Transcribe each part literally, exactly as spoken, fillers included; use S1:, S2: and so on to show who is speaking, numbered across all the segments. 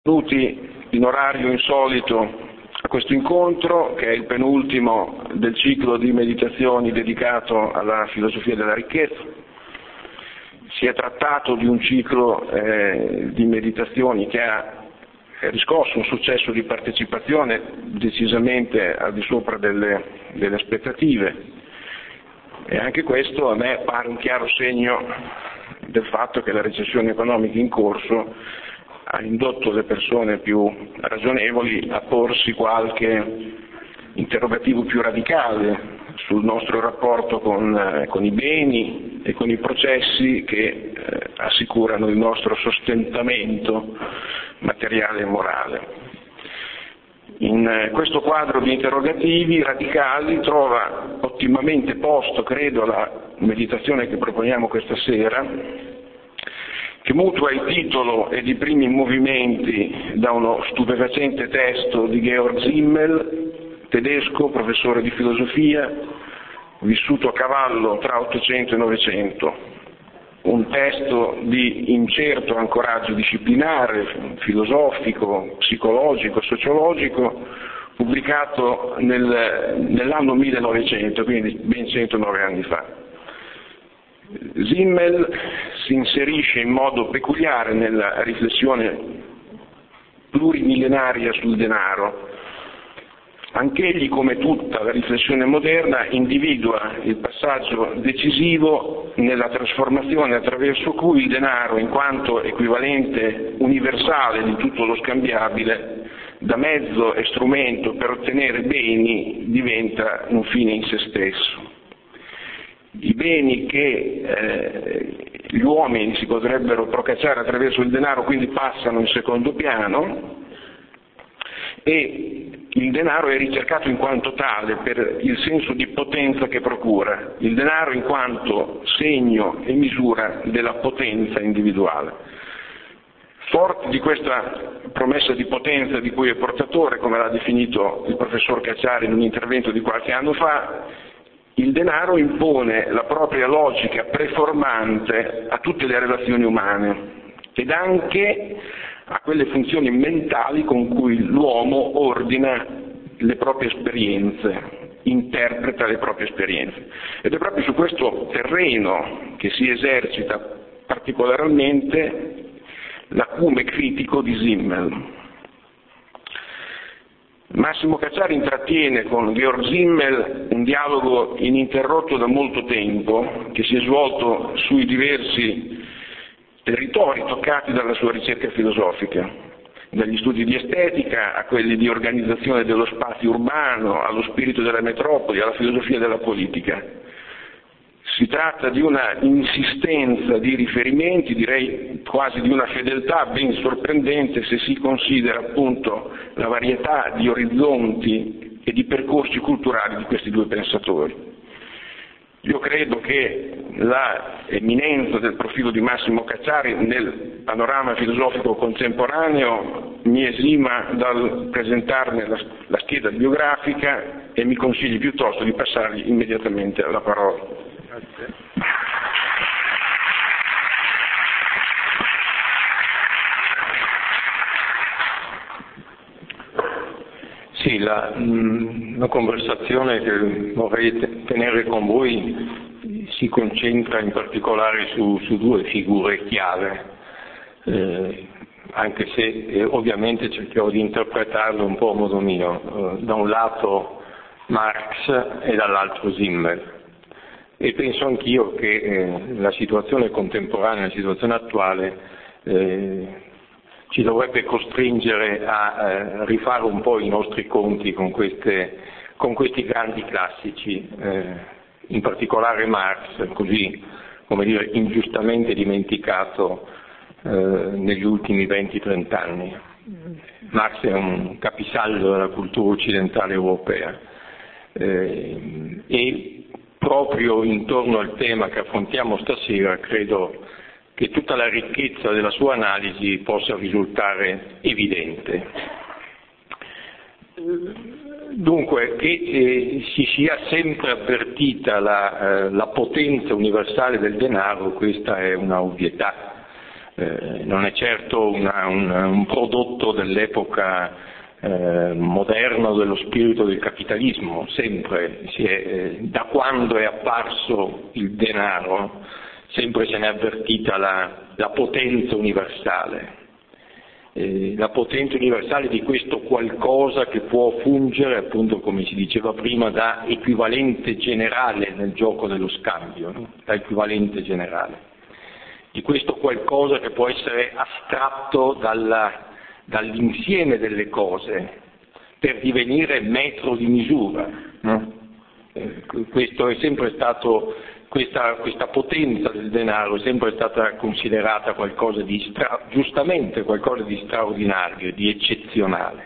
S1: Benvenuti in orario insolito a questo incontro, che è il penultimo del ciclo di meditazioni dedicato alla filosofia della ricchezza. Si è trattato di un ciclo eh, di meditazioni che ha riscosso un successo di partecipazione decisamente al di sopra delle, delle aspettative, e anche questo a me pare un chiaro segno del fatto che la recessione economica in corso ha indotto le persone più ragionevoli a porsi qualche interrogativo più radicale sul nostro rapporto con, eh, con i beni e con i processi che eh, assicurano il nostro sostentamento materiale e morale. In eh, questo quadro di interrogativi radicali trova ottimamente posto, credo, la meditazione che proponiamo questa sera, che mutua il titolo ed i primi movimenti da uno stupefacente testo di Georg Simmel, tedesco, professore di filosofia, vissuto a cavallo tra Ottocento e Novecento. Un testo di incerto ancoraggio disciplinare, filosofico, psicologico, sociologico, pubblicato nel, nell'anno millenovecento, quindi ben centonove anni fa. Simmel si inserisce in modo peculiare nella riflessione plurimillenaria sul denaro. Anch'egli, come tutta la riflessione moderna, individua il passaggio decisivo nella trasformazione attraverso cui il denaro, in quanto equivalente universale di tutto lo scambiabile, da mezzo e strumento per ottenere beni, diventa un fine in se stesso. I beni che eh, gli uomini si potrebbero procacciare attraverso il denaro quindi passano in secondo piano, e il denaro è ricercato in quanto tale per il senso di potenza che procura, il denaro in quanto segno e misura della potenza individuale. Forte di questa promessa di potenza di cui è portatore, come l'ha definito il professor Cacciari in un intervento di qualche anno fa, il denaro impone la propria logica preformante a tutte le relazioni umane ed anche a quelle funzioni mentali con cui l'uomo ordina le proprie esperienze, interpreta le proprie esperienze. Ed è proprio su questo terreno che si esercita particolarmente l'acume critico di Simmel. Massimo Cacciari intrattiene con Georg Simmel un dialogo ininterrotto da molto tempo, che si è svolto sui diversi territori toccati dalla sua ricerca filosofica, dagli studi di estetica a quelli di organizzazione dello spazio urbano, allo spirito della metropoli, alla filosofia della politica. Si tratta di una insistenza di riferimenti, direi quasi di una fedeltà ben sorprendente se si considera appunto la varietà di orizzonti e di percorsi culturali di questi due pensatori. Io credo che la eminenza del profilo di Massimo Cacciari nel panorama filosofico contemporaneo mi esima dal presentarne la, la scheda biografica e mi consigli piuttosto di passargli immediatamente la parola. Grazie.
S2: Sì, la, la conversazione che vorrei tenere con voi si concentra in particolare su, su due figure chiave, eh, anche se eh, ovviamente cercherò di interpretarle un po' a modo mio, eh, da un lato Marx e dall'altro Simmel. E penso anch'io che eh, la situazione contemporanea, la situazione attuale, eh, ci dovrebbe costringere a eh, rifare un po' i nostri conti con, queste, con questi grandi classici, eh, in particolare Marx, così come dire ingiustamente dimenticato eh, negli ultimi venti trenta anni. Marx è un capisaldo della cultura occidentale europea eh, e proprio intorno al tema che affrontiamo stasera credo che tutta la ricchezza della sua analisi possa risultare evidente. Dunque, che eh, si sia sempre avvertita la, eh, la potenza universale del denaro, questa è una ovvietà. Eh, eh, non è certo una, una, un prodotto dell'epoca Eh, moderno dello spirito del capitalismo. Sempre si è, eh, da quando è apparso il denaro, sempre se n'è avvertita la, la potenza universale, eh, la potenza universale di questo qualcosa che può fungere, appunto come si diceva prima, da equivalente generale nel gioco dello scambio, no? Da equivalente generale, di questo qualcosa che può essere astratto dalla dall'insieme delle cose per divenire metro di misura, no? Eh, questo è sempre stato, questa, questa potenza del denaro è sempre stata considerata qualcosa di stra, giustamente qualcosa di straordinario, di eccezionale.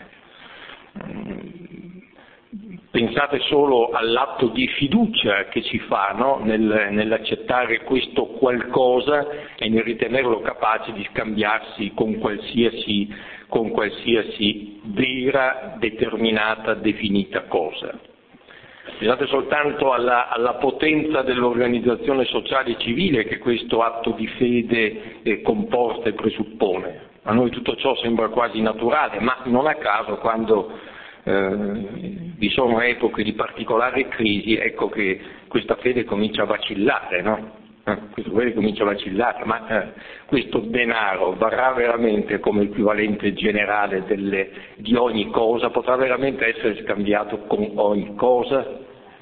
S2: Pensate solo all'atto di fiducia che ci fa, no? Nel, nell'accettare questo qualcosa e nel ritenerlo capace di scambiarsi con qualsiasi, con qualsiasi vera, determinata, definita cosa. Pensate soltanto alla, alla potenza dell'organizzazione sociale e civile che questo atto di fede eh, comporta e presuppone. A noi tutto ciò sembra quasi naturale, ma non a caso quando Eh, vi sono epoche di particolare crisi, ecco che questa fede comincia a vacillare, no? Eh, questa fede comincia a vacillare, ma eh, questo denaro varrà veramente come equivalente generale delle, di ogni cosa? Potrà veramente essere scambiato con ogni cosa?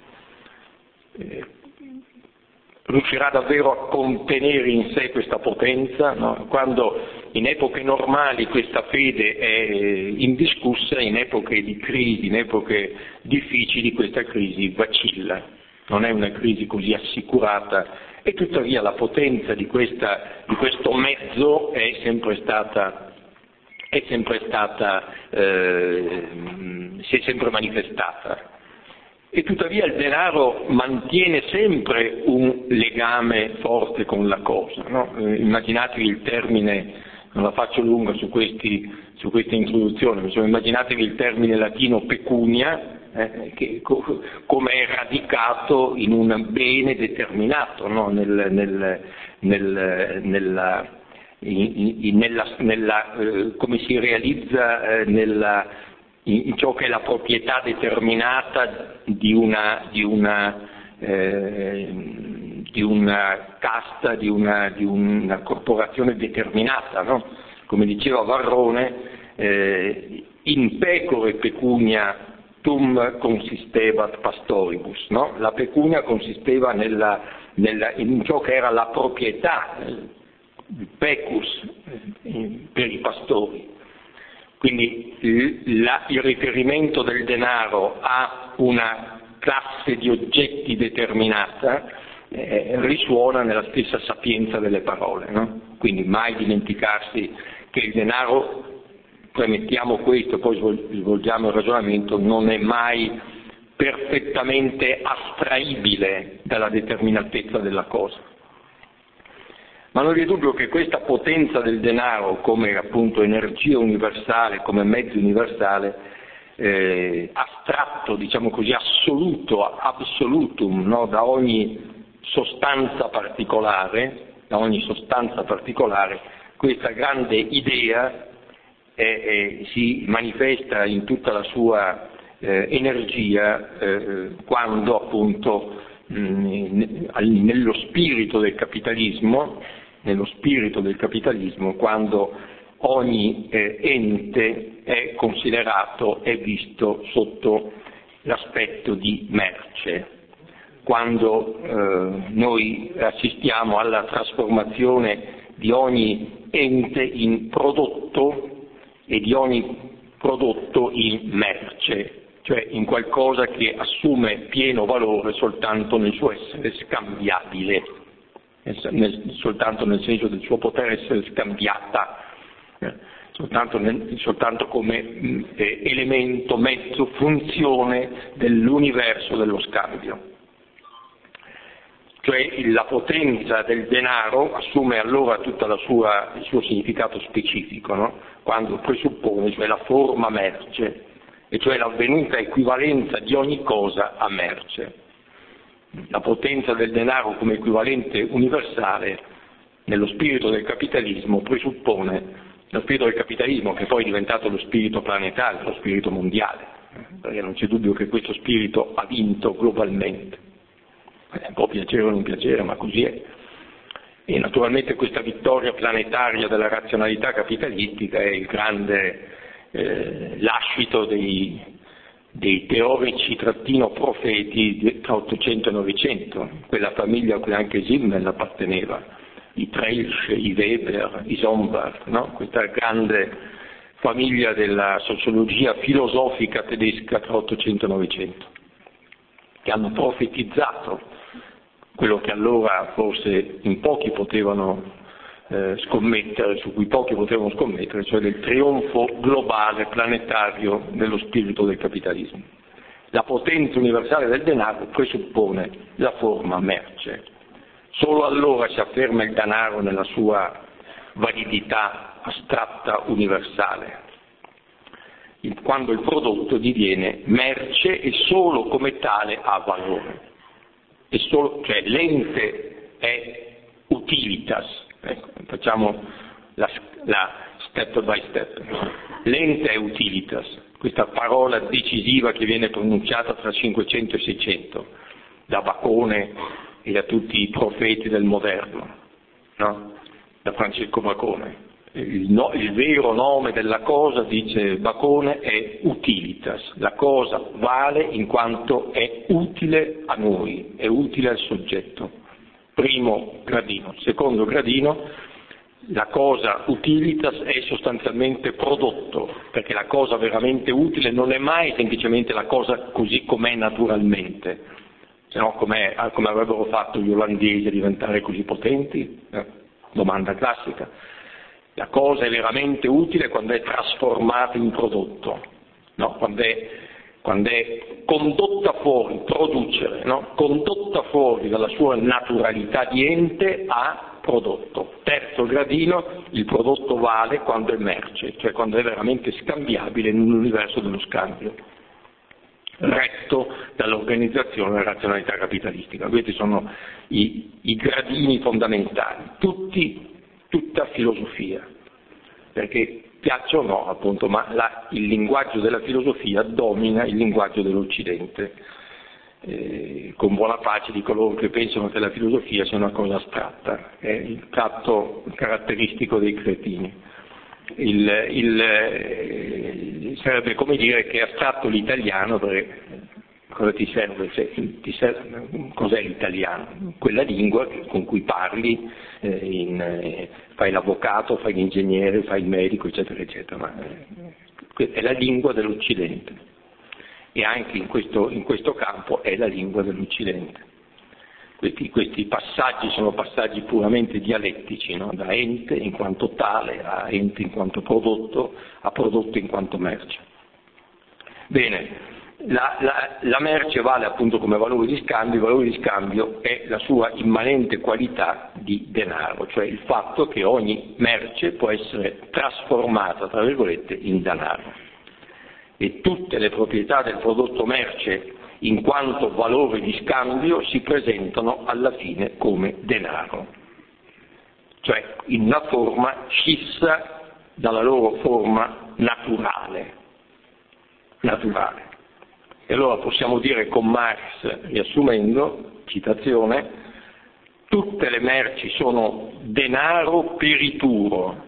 S2: Eh, riuscirà davvero a contenere in sé questa potenza, no? Quando in epoche normali questa fede è indiscussa, in epoche di crisi, in epoche difficili questa crisi vacilla, non è una crisi così assicurata e tuttavia la potenza di, questa, di questo mezzo è sempre stata, è sempre stata eh, si è sempre manifestata. E tuttavia il denaro mantiene sempre un legame forte con la cosa, no? Eh, immaginatevi il termine, non la faccio lunga su, questi, su questa introduzione, insomma, immaginatevi il termine latino pecunia, eh, che co- come è radicato in un bene determinato, no? nel, nel, nel, nella, in, in, nella, nella, eh, come si realizza eh, nella in ciò che è la proprietà determinata di una, di una, eh, di una casta, di una, di una corporazione determinata, no? Come diceva Varrone, eh, in pecore pecunia tum consistebat pastoribus, no? La pecunia consisteva nella, nella, in ciò che era la proprietà, il pecus eh, per i pastori. Quindi la, il riferimento del denaro a una classe di oggetti determinata eh, risuona nella stessa sapienza delle parole, no? Quindi mai dimenticarsi che il denaro, premettiamo questo, poi svolgiamo il ragionamento, non è mai perfettamente astraibile dalla determinatezza della cosa. Ma non vi è dubbio che questa potenza del denaro come appunto energia universale, come mezzo universale, eh, astratto, diciamo così, assoluto, absolutum, no? da ogni sostanza particolare, da ogni sostanza particolare, questa grande idea eh, eh, si manifesta in tutta la sua eh, energia eh, quando appunto mh, nello spirito del capitalismo nello spirito del capitalismo, quando ogni eh, ente è considerato, è visto sotto l'aspetto di merce, quando eh, noi assistiamo alla trasformazione di ogni ente in prodotto e di ogni prodotto in merce, cioè in qualcosa che assume pieno valore soltanto nel suo essere scambiabile. Nel, soltanto nel senso del suo poter essere scambiata, eh, soltanto, nel, soltanto come mh, eh, elemento, mezzo, funzione dell'universo dello scambio. Cioè la potenza del denaro assume allora tutto il suo significato specifico, no? Quando presuppone cioè la forma merce, e cioè l'avvenuta equivalenza di ogni cosa a merce. La potenza del denaro come equivalente universale nello spirito del capitalismo presuppone, lo spirito del capitalismo che poi è diventato lo spirito planetario, lo spirito mondiale, perché non c'è dubbio che questo spirito ha vinto globalmente. Eh, può piacere o non piacere, ma così è. E naturalmente questa vittoria planetaria della razionalità capitalistica è il grande eh, lascito dei, dei teorici trattino profeti tra Ottocento e Novecento, quella famiglia a cui anche Simmel apparteneva, i Trelsch, i Weber, i Sombart, no? Questa grande famiglia della sociologia filosofica tedesca tra Ottocento e Novecento, che hanno profetizzato quello che allora forse in pochi potevano eh, scommettere, su cui pochi potevano scommettere, cioè del trionfo globale, planetario dello spirito del capitalismo. La potenza universale del denaro presuppone la forma merce. Solo allora si afferma il denaro nella sua validità astratta universale, quando il prodotto diviene merce e solo come tale ha valore. E solo, cioè l'ente è utilitas, ecco, facciamo la, la step by step. L'ente è utilitas, questa parola decisiva che viene pronunciata tra cinquecento e seicento da Bacone e da tutti i profeti del moderno, no? Da Francesco Bacone. Il, no, il vero nome della cosa, dice Bacone, è utilitas. La cosa vale in quanto è utile a noi, è utile al soggetto. Primo gradino. Secondo gradino, la cosa utilitas è sostanzialmente prodotto, perché la cosa veramente utile non è mai semplicemente la cosa così com'è naturalmente. Se no, come avrebbero fatto gli olandesi a diventare così potenti? Eh, domanda classica. La cosa è veramente utile quando è trasformata in prodotto, no? quando, è, quando è condotta fuori, producere, no? condotta fuori dalla sua naturalità di ente a prodotto. Terzo gradino, il prodotto vale quando è merce, cioè quando è veramente scambiabile nell'universo dello scambio, retto dall'organizzazione della razionalità capitalistica. Questi sono i, i gradini fondamentali, tutti, tutta filosofia, perché piaccia o no, appunto, ma la, il linguaggio della filosofia domina il linguaggio dell'Occidente, eh, con buona pace di coloro che pensano che la filosofia sia una cosa astratta, è il tratto caratteristico dei cretini. Il, il, sarebbe come dire che è astratto l'italiano, perché cosa ti serve? Cioè, ti serve cos'è l'italiano? Quella lingua con cui parli, eh, in, eh, fai l'avvocato, fai l'ingegnere, fai il medico, eccetera, eccetera. Ma, eh, è la lingua dell'Occidente e anche in questo, in questo campo è la lingua dell'Occidente. Questi, questi passaggi sono passaggi puramente dialettici, no? Da ente in quanto tale a ente in quanto prodotto, a prodotto in quanto merce. Bene, la, la, la merce vale appunto come valore di scambio, il valore di scambio è la sua immanente qualità di denaro, cioè il fatto che ogni merce può essere trasformata, tra virgolette, in denaro. E tutte le proprietà del prodotto merce in quanto valore di scambio si presentano alla fine come denaro, cioè in una forma scissa dalla loro forma naturale. naturale. E allora possiamo dire con Marx, riassumendo, citazione, tutte le merci sono denaro perituro,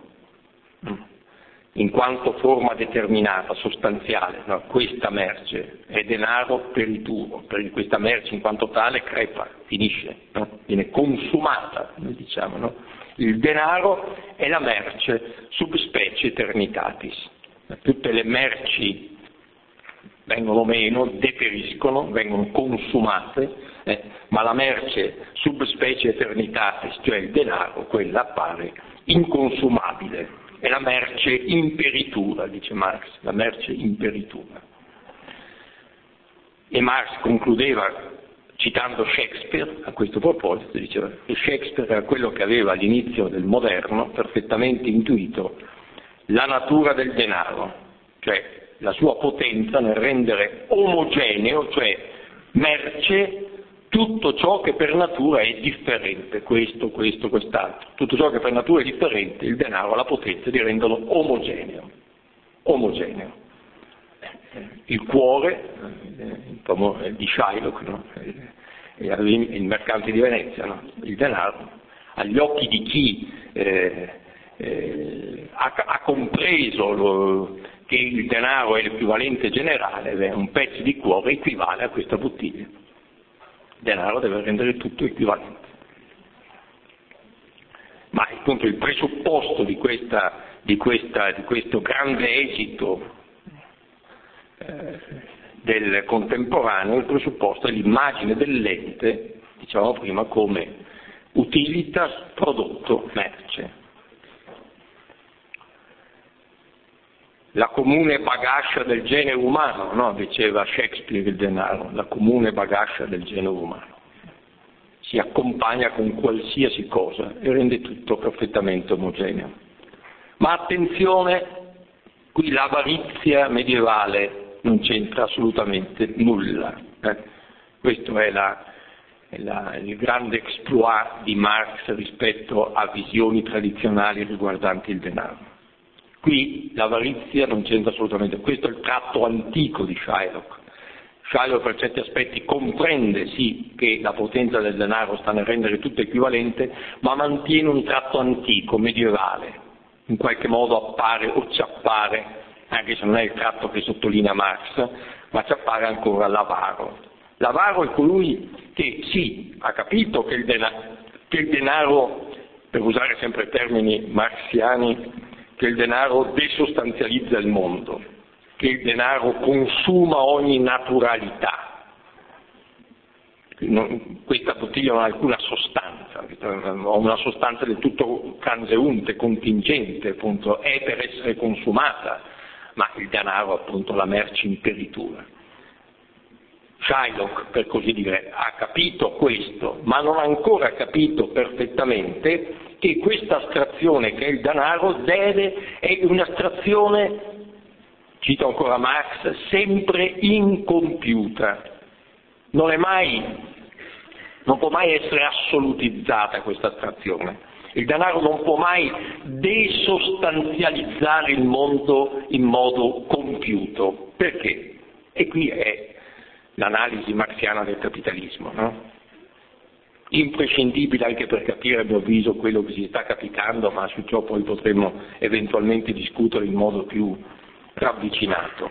S2: in quanto forma determinata, sostanziale, no? Questa merce è denaro perituro, perché questa merce in quanto tale crepa, finisce, no? Viene consumata, noi diciamo, no? Il denaro è la merce subspecie eternitatis. Tutte le merci vengono meno, deperiscono, vengono consumate, eh, ma la merce subspecie eternitatis, cioè il denaro, quella appare inconsumabile. È la merce imperitura, dice Marx, la merce imperitura. E Marx concludeva citando Shakespeare a questo proposito, diceva che Shakespeare era quello che aveva all'inizio del moderno perfettamente intuito la natura del denaro, cioè la sua potenza nel rendere omogeneo, cioè merce, tutto ciò che per natura è differente, questo, questo, quest'altro, tutto ciò che per natura è differente, il denaro ha la potenza di renderlo omogeneo, omogeneo. Il cuore eh, di Shylock, no? Il mercante di Venezia, no? Il denaro, agli occhi di chi eh, eh, ha, ha compreso lo, che il denaro è l'equivalente generale, beh, un pezzo di cuore equivale a questa bottiglia. Il denaro deve rendere tutto equivalente. Ma appunto il presupposto di, questa, di, questa, di questo grande esito eh, del contemporaneo, il presupposto è l'immagine dell'ente, diciamo prima, come utilitas prodotto merce. La comune bagascia del genere umano, no? Diceva Shakespeare il denaro, la comune bagascia del genere umano. Si accompagna con qualsiasi cosa e rende tutto perfettamente omogeneo. Ma attenzione, qui l'avarizia medievale non c'entra assolutamente nulla. Eh? Questo è, la, è la, il grande exploit di Marx rispetto a visioni tradizionali riguardanti il denaro. Qui l'avarizia non c'entra assolutamente, questo è il tratto antico di Shylock. Shylock per certi aspetti comprende sì che la potenza del denaro sta nel rendere tutto equivalente, ma mantiene un tratto antico, medievale, in qualche modo appare o ci appare, anche se non è il tratto che sottolinea Marx, ma ci appare ancora l'avaro. L'avaro è colui che sì, ha capito che il denaro, che il denaro per usare sempre termini marxiani, che il denaro desostanzializza il mondo, che il denaro consuma ogni naturalità. Non, questa bottiglia non ha alcuna sostanza, ha una sostanza del tutto transeunte, contingente, appunto, è per essere consumata, ma il denaro appunto la merce imperitura. Shylock, per così dire, ha capito questo, ma non ha ancora capito perfettamente che questa astrazione che è il denaro deve, è un'astrazione, cito ancora Marx, sempre incompiuta. Non è mai, non può mai essere assolutizzata questa astrazione. Il denaro non può mai desostanzializzare il mondo in modo compiuto. Perché? E qui è l'analisi marxiana del capitalismo, no? Imprescindibile anche per capire a mio avviso quello che si sta capitando, ma su ciò poi potremo eventualmente discutere in modo più ravvicinato.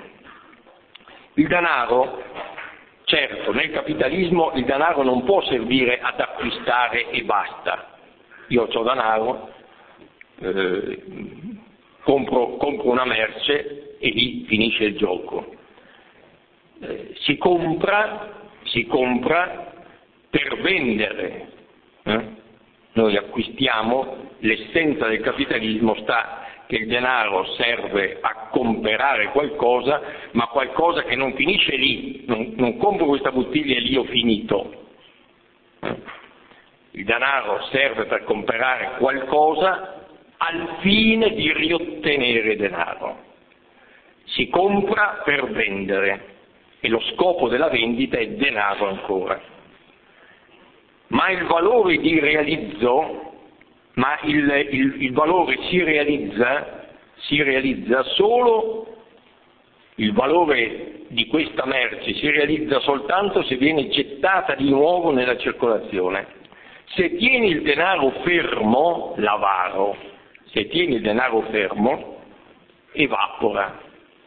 S2: Il denaro, certo, nel capitalismo il denaro non può servire ad acquistare e basta. Io ho denaro, eh, compro, compro una merce e lì finisce il gioco. Eh, si compra, si compra per vendere. Eh? Noi acquistiamo, l'essenza del capitalismo sta che il denaro serve a comprare qualcosa, ma qualcosa che non finisce lì, non, non compro questa bottiglia e lì ho finito. Eh? Il denaro serve per comprare qualcosa al fine di riottenere denaro. Si compra per vendere e lo scopo della vendita è denaro ancora. Ma il valore di realizzo, ma il, il, il valore si realizza, si realizza solo, il valore di questa merce si realizza soltanto se viene gettata di nuovo nella circolazione. Se tieni il denaro fermo, l'avaro, se tieni il denaro fermo, evapora.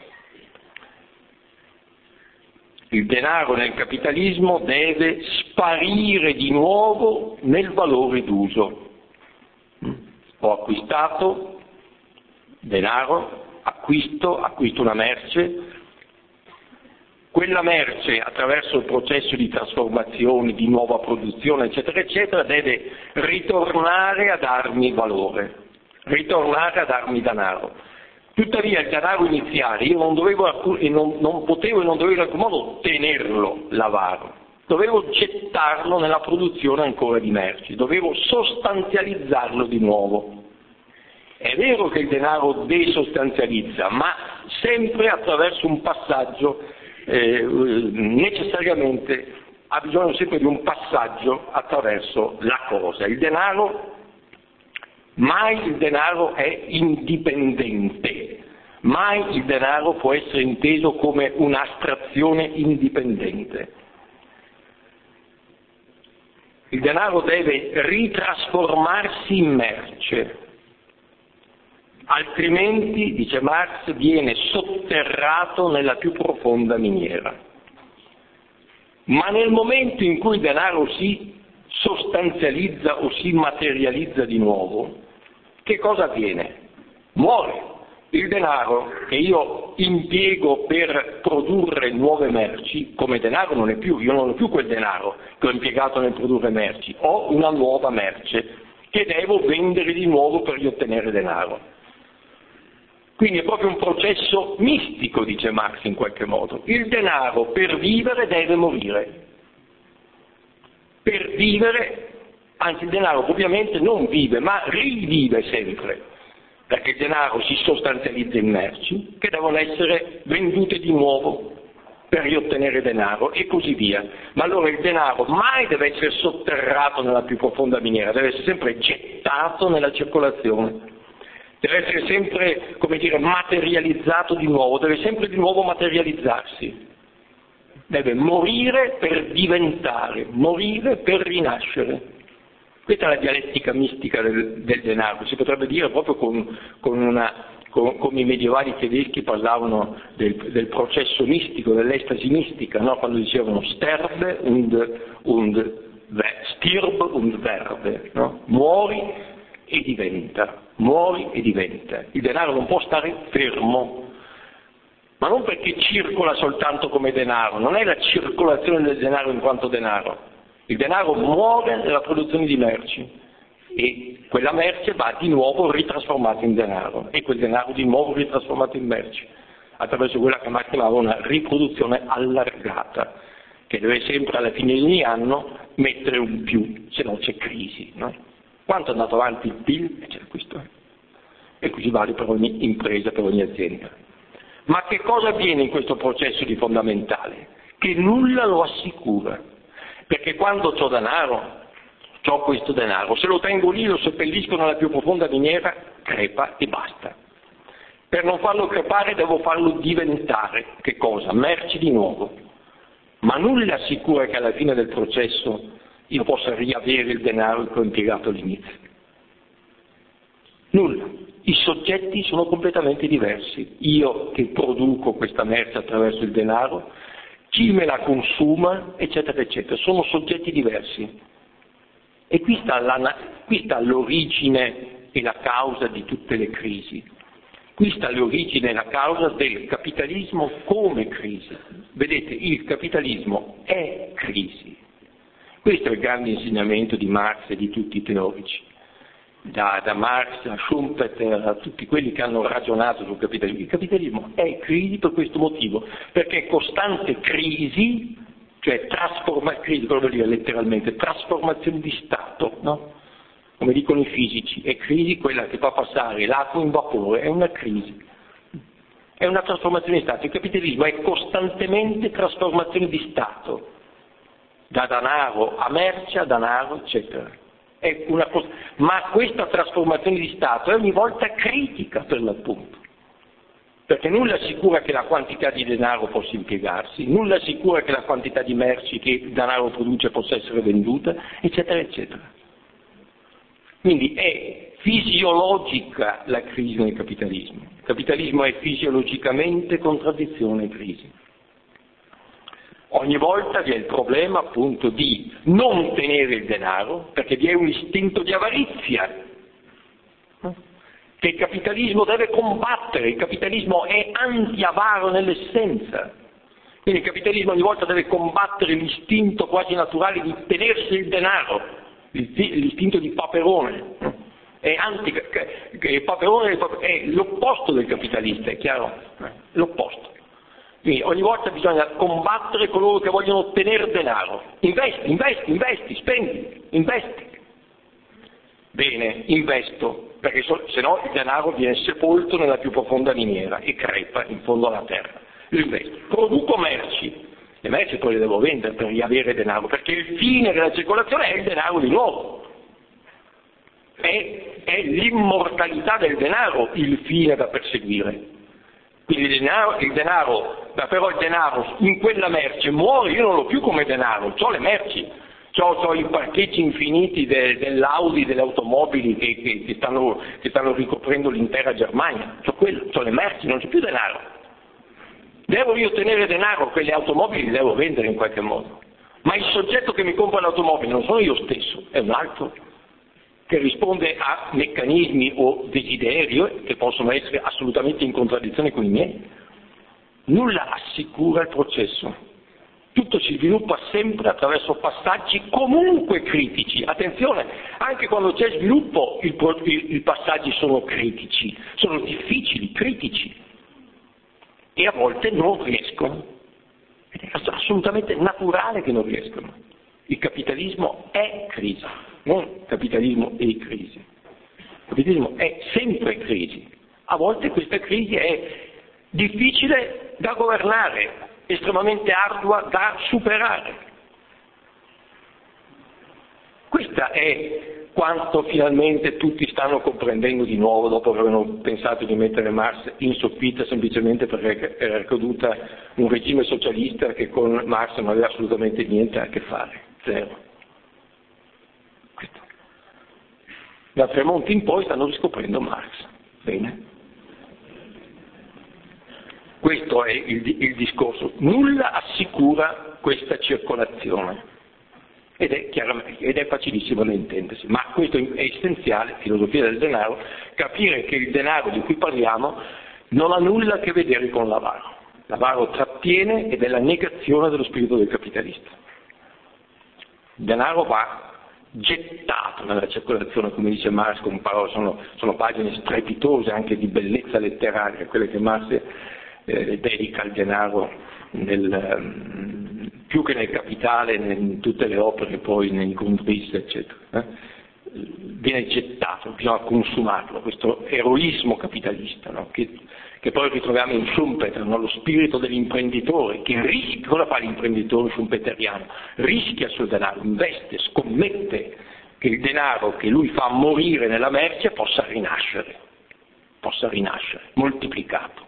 S2: Il denaro nel capitalismo deve sparire di nuovo nel valore d'uso. Ho acquistato denaro, acquisto, acquisto una merce, quella merce attraverso il processo di trasformazione, di nuova produzione, eccetera, eccetera, deve ritornare a darmi valore, ritornare a darmi denaro. Tuttavia il denaro iniziale io non dovevo e non, non potevo e non dovevo in alcun modo tenerlo, l'avaro, dovevo gettarlo nella produzione ancora di merci, dovevo sostanzializzarlo di nuovo. È vero che il denaro desostanzializza, ma sempre attraverso un passaggio eh, necessariamente ha bisogno sempre di un passaggio attraverso la cosa. Il denaro, mai il denaro è indipendente, mai il denaro può essere inteso come un'astrazione indipendente. Il denaro deve ritrasformarsi in merce, altrimenti, dice Marx, viene sotterrato nella più profonda miniera. Ma nel momento in cui il denaro si sostanzializza o si materializza di nuovo, che cosa avviene? Muore. Il denaro che io impiego per produrre nuove merci, come denaro non è più, io non ho più quel denaro che ho impiegato nel produrre merci, ho una nuova merce che devo vendere di nuovo per riottenere denaro. Quindi è proprio un processo mistico, dice Marx in qualche modo. Il denaro per vivere deve morire. Per vivere, anzi il denaro ovviamente non vive, ma rivive sempre, perché il denaro si sostanzializza in merci che devono essere vendute di nuovo per riottenere denaro e così via. Ma allora il denaro mai deve essere sotterrato nella più profonda miniera, deve essere sempre gettato nella circolazione. Deve essere sempre, come dire, materializzato di nuovo, deve sempre di nuovo materializzarsi. Deve morire per diventare, morire per rinascere. Questa è la dialettica mistica del, del denaro, si potrebbe dire proprio con, con una, con, come i medievali tedeschi parlavano del, del processo mistico, dell'estasi mistica, no? Quando dicevano sterbe und, und stirb und werde, no? Muori e diventa, muori e diventa. Il denaro non può stare fermo, ma non perché circola soltanto come denaro, non è la circolazione del denaro in quanto denaro. Il denaro muore nella produzione di merci e quella merce va di nuovo ritrasformata in denaro e quel denaro di nuovo ritrasformato in merci attraverso quella che Marx chiamava una riproduzione allargata, che deve sempre alla fine di ogni anno mettere un più, se no c'è crisi, no? Quanto è andato avanti il P I L? C'è questo. E così vale per ogni impresa, per ogni azienda. Ma che cosa avviene in questo processo di fondamentale? Che nulla lo assicura. Perché quando ho denaro, ho questo denaro, se lo tengo lì, lo seppellisco nella più profonda miniera, crepa e basta. Per non farlo crepare devo farlo diventare, che cosa? Merce di nuovo. Ma nulla assicura che alla fine del processo io possa riavere il denaro che ho impiegato all'inizio. Nulla. I soggetti sono completamente diversi. Io che produco questa merce attraverso il denaro, chi me la consuma, eccetera, eccetera. Sono soggetti diversi. E qui sta, la, qui sta l'origine e la causa di tutte le crisi. Qui sta l'origine e la causa del capitalismo come crisi. Vedete, il capitalismo è crisi. Questo è il grande insegnamento di Marx e di tutti i teorici, da, da Marx a Schumpeter, a tutti quelli che hanno ragionato sul capitalismo. Il capitalismo è crisi per questo motivo, perché è costante crisi, cioè trasforma, crisi, cosa vuol dire letteralmente, trasformazione di stato, no? Come dicono i fisici, è crisi quella che fa passare l'acqua in vapore, è una crisi, è una trasformazione di stato. Il capitalismo è costantemente trasformazione di stato, da denaro a merce, a denaro, eccetera. È una cosa, ma questa trasformazione di stato è ogni volta critica per l'appunto, perché nulla assicura che la quantità di denaro possa impiegarsi, nulla assicura che la quantità di merci che il denaro produce possa essere venduta, eccetera, eccetera. Quindi è fisiologica la crisi nel capitalismo. Il capitalismo è fisiologicamente contraddizione e crisi. Ogni volta vi è il problema appunto di non tenere il denaro, perché vi è un istinto di avarizia che il capitalismo deve combattere. Il capitalismo è anti-avaro nell'essenza, quindi il capitalismo ogni volta deve combattere l'istinto quasi naturale di tenersi il denaro, l'istinto di Paperone. È anti, il Paperone è l'opposto del capitalista, è chiaro? L'opposto. Quindi ogni volta bisogna combattere coloro che vogliono ottenere denaro. Investi, investi, investi, spendi, investi. Bene, investo, perché se no il denaro viene sepolto nella più profonda miniera e crepa in fondo alla terra. Io investo, produco merci, le merci poi le devo vendere per riavere denaro, perché il fine della circolazione è il denaro di nuovo. È, è l'immortalità del denaro il fine da perseguire. Quindi il denaro, il denaro, però il denaro in quella merce muore, io non l'ho più come denaro, ho le merci, ho i parcheggi infiniti de, dell'Audi, delle automobili che, che, che, stanno, che stanno ricoprendo l'intera Germania, ho quello, ho le merci, non c'è più denaro. Devo io ottenere denaro, quelle automobili le devo vendere in qualche modo, ma il soggetto che mi compra l'automobile non sono io stesso, è un altro, che risponde a meccanismi o desideri che possono essere assolutamente in contraddizione con i miei. Nulla assicura il processo. Tutto si sviluppa sempre attraverso passaggi comunque critici. Attenzione, anche quando c'è sviluppo i, i, i passaggi sono critici, sono difficili, critici, e a volte non riescono. Ed è assolutamente naturale che non riescono. Il capitalismo è crisi. Non capitalismo e crisi. Il capitalismo è sempre crisi. A volte questa crisi è difficile da governare, estremamente ardua da superare. Questa è quanto finalmente tutti stanno comprendendo di nuovo dopo che avevano pensato di mettere Marx in soffitta semplicemente perché era caduta un regime socialista che con Marx non aveva assolutamente niente a che fare. Zero. Da Tremonti in poi stanno riscoprendo Marx. Bene. Questo è il, il discorso. Nulla assicura questa circolazione. Ed è, ed è facilissimo da intendersi. Ma questo è essenziale, filosofia del denaro, capire che il denaro di cui parliamo non ha nulla a che vedere con l'avaro. L'avaro trattiene ed è la negazione dello spirito del capitalista. Il denaro va gettato nella circolazione, come dice Marx, con parole, sono, sono pagine strepitose anche di bellezza letteraria, quelle che Marx eh, dedica al denaro nel, più che nel Capitale, in tutte le opere, poi nei Grundrisse, eccetera. Eh? Viene gettato, bisogna consumarlo, questo eroismo capitalista, no? che, che poi ritroviamo in Schumpeter, no? Lo spirito dell'imprenditore, che rischia, cosa fa l'imprenditore schumpeteriano? Rischia il suo denaro, investe, scommette che il denaro che lui fa morire nella merce possa rinascere, possa rinascere, moltiplicato.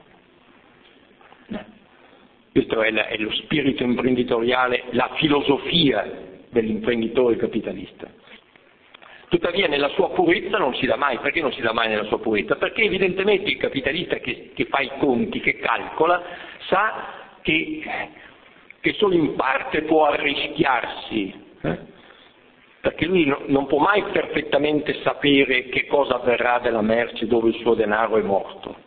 S2: Eh. Questo è, la, è lo spirito imprenditoriale, la filosofia dell'imprenditore capitalista. Tuttavia nella sua purezza non si dà mai. Perché non si dà mai nella sua purezza? Perché evidentemente il capitalista che, che fa i conti, che calcola, sa che, che solo in parte può arrischiarsi, eh? Perché lui no, non può mai perfettamente sapere che cosa avverrà della merce dove il suo denaro è morto.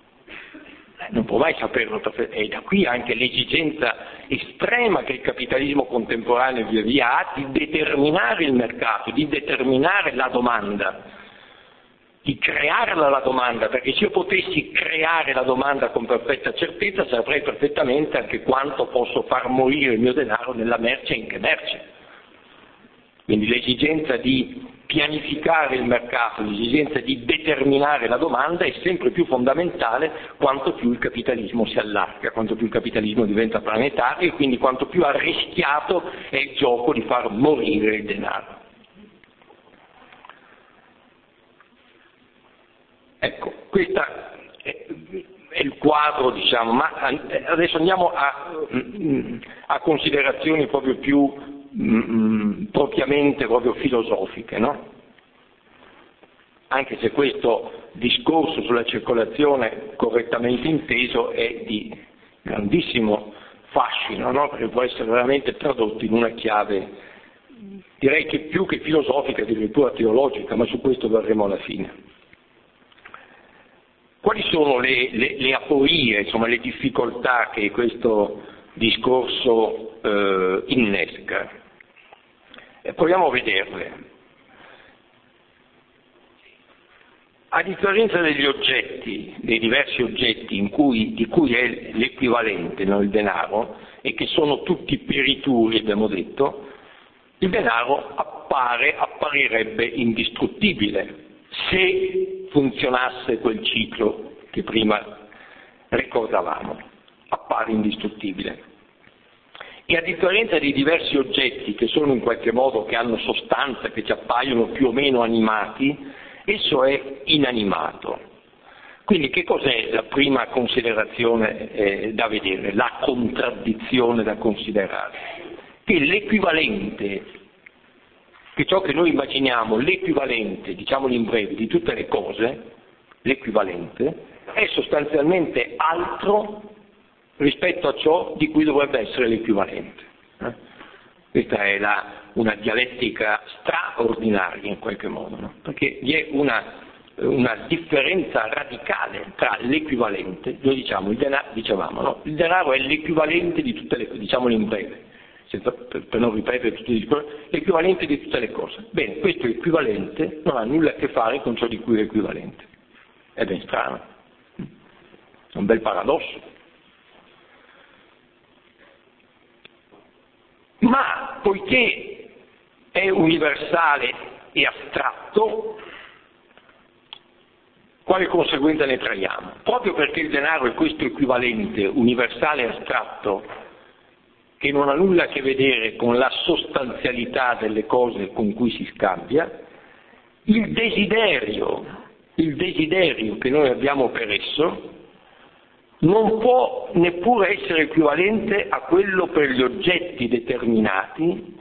S2: Non può mai saperlo, e da qui anche l'esigenza estrema che il capitalismo contemporaneo via via ha di determinare il mercato, di determinare la domanda, di crearla la domanda, perché se io potessi creare la domanda con perfetta certezza saprei perfettamente anche quanto posso far morire il mio denaro nella merce e in che merce. Quindi l'esigenza di pianificare il mercato, l'esigenza di determinare la domanda è sempre più fondamentale quanto più il capitalismo si allarga, quanto più il capitalismo diventa planetario e quindi quanto più arrischiato è il gioco di far morire il denaro. Ecco, questo è, è il quadro, diciamo, ma adesso andiamo a, a considerazioni proprio più Mm, propriamente proprio filosofiche, no? Anche se questo discorso sulla circolazione correttamente inteso è di grandissimo fascino, no? Perché può essere veramente tradotto in una chiave, direi che più che filosofica, addirittura teologica, ma su questo verremo alla fine. Quali sono le, le, le aporie, insomma le difficoltà che questo discorso eh, innesca? E proviamo a vederle. A differenza degli oggetti, dei diversi oggetti in cui, di cui è l'equivalente, no, il denaro, e che sono tutti perituri, abbiamo detto, il denaro appare, apparirebbe indistruttibile se funzionasse quel ciclo che prima ricordavamo, appare indistruttibile. E a differenza dei diversi oggetti che sono in qualche modo, che hanno sostanza, che ci appaiono più o meno animati, esso è inanimato. Quindi che cos'è la prima considerazione eh, da vedere, la contraddizione da considerare? Che l'equivalente, che ciò che noi immaginiamo, l'equivalente, diciamolo in breve, di tutte le cose, l'equivalente, è sostanzialmente altro rispetto a ciò di cui dovrebbe essere l'equivalente. Eh? Questa è la, una dialettica straordinaria in qualche modo, no? Perché vi è una, una differenza radicale tra l'equivalente, noi diciamo, il denaro, dicevamo, no? Il denaro è l'equivalente di tutte le cose, diciamolo in breve, senza, per, per non ripetere tutti i discorsi, l'equivalente di tutte le cose. Bene, questo equivalente non ha nulla a che fare con ciò di cui è equivalente. È ben strano, è un bel paradosso. Ma poiché è universale e astratto, quale conseguenza ne traiamo? Proprio perché il denaro è questo equivalente universale e astratto, che non ha nulla a che vedere con la sostanzialità delle cose con cui si scambia, il desiderio, il desiderio che noi abbiamo per esso, non può neppure essere equivalente a quello per gli oggetti determinati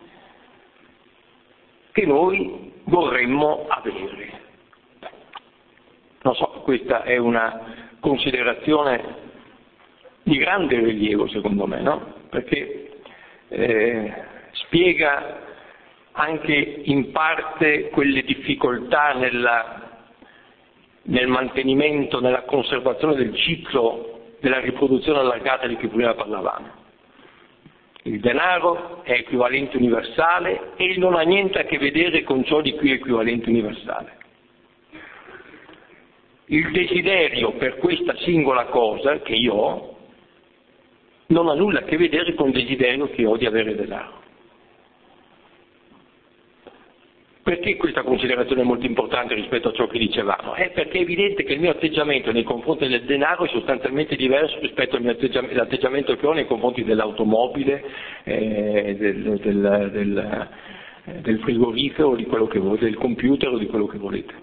S2: che noi vorremmo avere. Non so, questa è una considerazione di grande rilievo secondo me, no? Perché eh, spiega anche in parte quelle difficoltà nella, nel mantenimento, nella conservazione del ciclo della riproduzione allargata di cui prima parlavamo. Il denaro è equivalente universale e non ha niente a che vedere con ciò di cui è equivalente universale. Il desiderio per questa singola cosa che io ho non ha nulla a che vedere con il desiderio che ho di avere denaro. Perché questa considerazione è molto importante rispetto a ciò che dicevamo? È perché è evidente che il mio atteggiamento nei confronti del denaro è sostanzialmente diverso rispetto al mio atteggiamento, l'atteggiamento che ho nei confronti dell'automobile, eh, del, del, del, del frigorifero, di quello che volete, del computer o di quello che volete.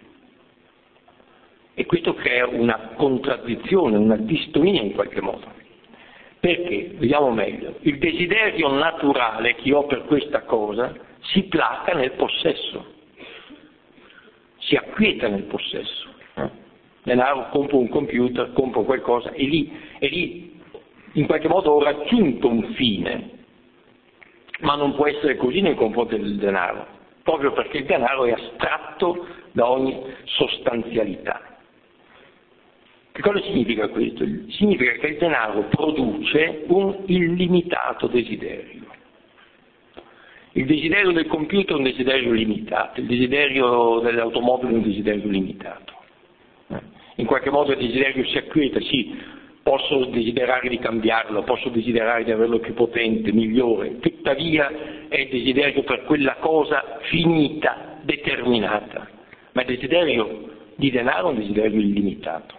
S2: E questo crea una contraddizione, una distonia in qualche modo. Perché? Vediamo meglio. Il desiderio naturale che ho per questa cosa si placa nel possesso, si acquieta nel possesso. Eh? Denaro, compro un computer, compro qualcosa e lì, e lì in qualche modo ho raggiunto un fine, ma non può essere così nei confronti del denaro, proprio perché il denaro è astratto da ogni sostanzialità. Che cosa significa questo? Significa che il denaro produce un illimitato desiderio. Il desiderio del computer è un desiderio limitato, il desiderio dell'automobile è un desiderio limitato. In qualche modo il desiderio si acquieta, sì, posso desiderare di cambiarlo, posso desiderare di averlo più potente, migliore, tuttavia è il desiderio per quella cosa finita, determinata, ma il desiderio di denaro è un desiderio illimitato.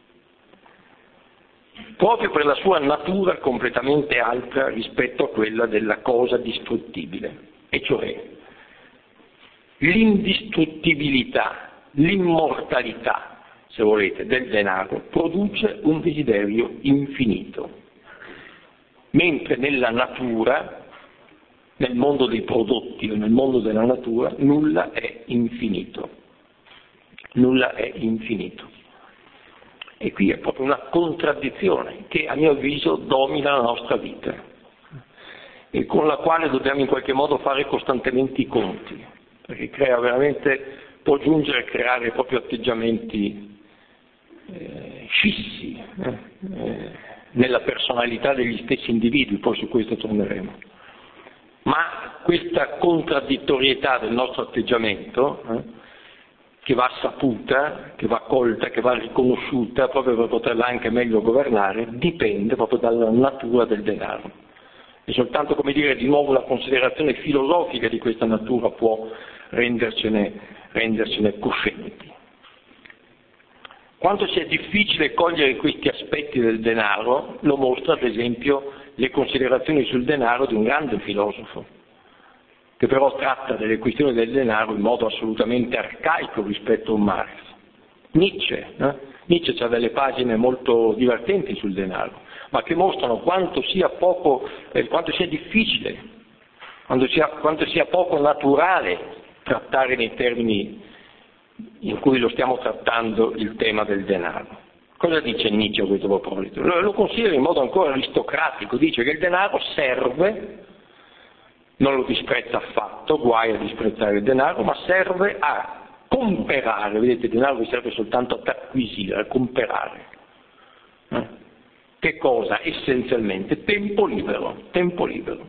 S2: Proprio per la sua natura completamente altra rispetto a quella della cosa distruttibile, e cioè l'indistruttibilità, l'immortalità, se volete, del denaro produce un desiderio infinito, mentre nella natura, nel mondo dei prodotti o nel mondo della natura, nulla è infinito, nulla è infinito. E qui è proprio una contraddizione che a mio avviso domina la nostra vita e con la quale dobbiamo in qualche modo fare costantemente i conti, perché crea veramente, può giungere a creare proprio atteggiamenti eh, fissi eh, eh, nella personalità degli stessi individui, poi su questo torneremo. Ma questa contraddittorietà del nostro atteggiamento eh, che va saputa, che va colta, che va riconosciuta proprio per poterla anche meglio governare, dipende proprio dalla natura del denaro. E soltanto, come dire, di nuovo la considerazione filosofica di questa natura può rendercene, rendercene coscienti. Quanto sia difficile cogliere questi aspetti del denaro lo mostra ad esempio le considerazioni sul denaro di un grande filosofo, che però tratta delle questioni del denaro in modo assolutamente arcaico rispetto a Marx. Nietzsche, eh? Nietzsche ha delle pagine molto divertenti sul denaro, ma che mostrano quanto sia poco, eh, quanto sia difficile, quanto sia, quanto sia poco naturale trattare nei termini in cui lo stiamo trattando il tema del denaro. Cosa dice Nietzsche a questo proposito? Lo, lo considera in modo ancora aristocratico, dice che il denaro serve, non lo disprezza affatto, guai a disprezzare il denaro, ma serve a comperare, vedete, il denaro vi serve soltanto ad acquisire, a comperare. Eh? Che cosa? Essenzialmente tempo libero, tempo libero.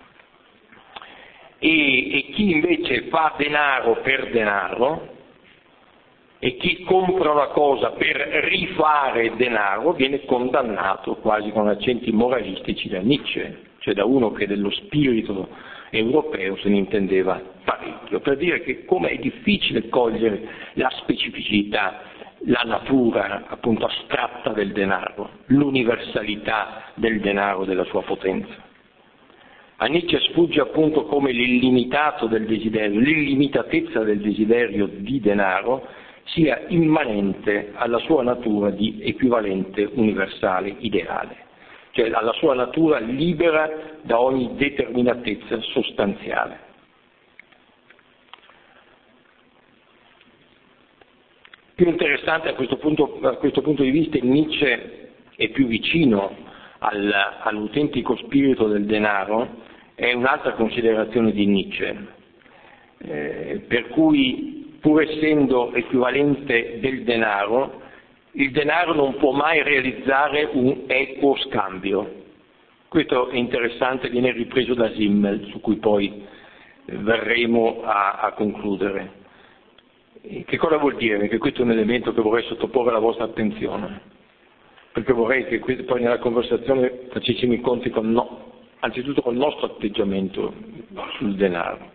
S2: E, e chi invece fa denaro per denaro, e chi compra una cosa per rifare denaro viene condannato quasi con accenti moralistici da Nietzsche, cioè da uno che dello spirito europeo se ne intendeva parecchio, per dire che come è difficile cogliere la specificità, la natura appunto astratta del denaro, l'universalità del denaro, della sua potenza. A Nietzsche sfugge appunto come l'illimitato del desiderio, l'illimitatezza del desiderio di denaro sia immanente alla sua natura di equivalente universale ideale, cioè alla sua natura libera da ogni determinatezza sostanziale. Più interessante a questo punto, a questo punto di vista, Nietzsche è più vicino al, all'autentico spirito del denaro, è un'altra considerazione di Nietzsche, eh, per cui pur essendo equivalente del denaro, il denaro non può mai realizzare un equo scambio. Questo è interessante, viene ripreso da Simmel, su cui poi verremo a, a concludere. Che cosa vuol dire? Perché questo è un elemento che vorrei sottoporre alla vostra attenzione, perché vorrei che poi nella conversazione facessimo i conti con no, anzitutto con il nostro atteggiamento sul denaro.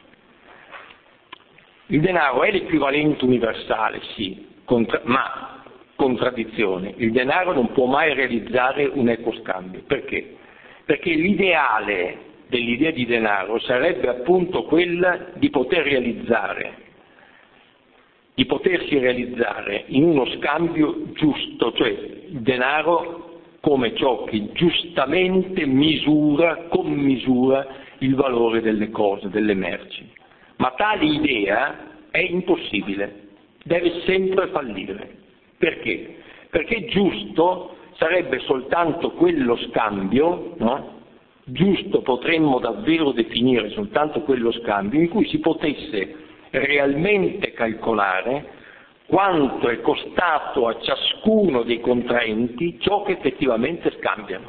S2: Il denaro è l'equivalente universale, sì, contra- ma, contraddizione, il denaro non può mai realizzare un equo scambio. Perché? Perché l'ideale dell'idea di denaro sarebbe appunto quella di poter realizzare, di potersi realizzare in uno scambio giusto, cioè il denaro come ciò che giustamente misura, commisura il valore delle cose, delle merci. Ma tale idea è impossibile, deve sempre fallire. Perché? Perché giusto sarebbe soltanto quello scambio, no? Giusto potremmo davvero definire soltanto quello scambio in cui si potesse realmente calcolare quanto è costato a ciascuno dei contraenti ciò che effettivamente scambiano.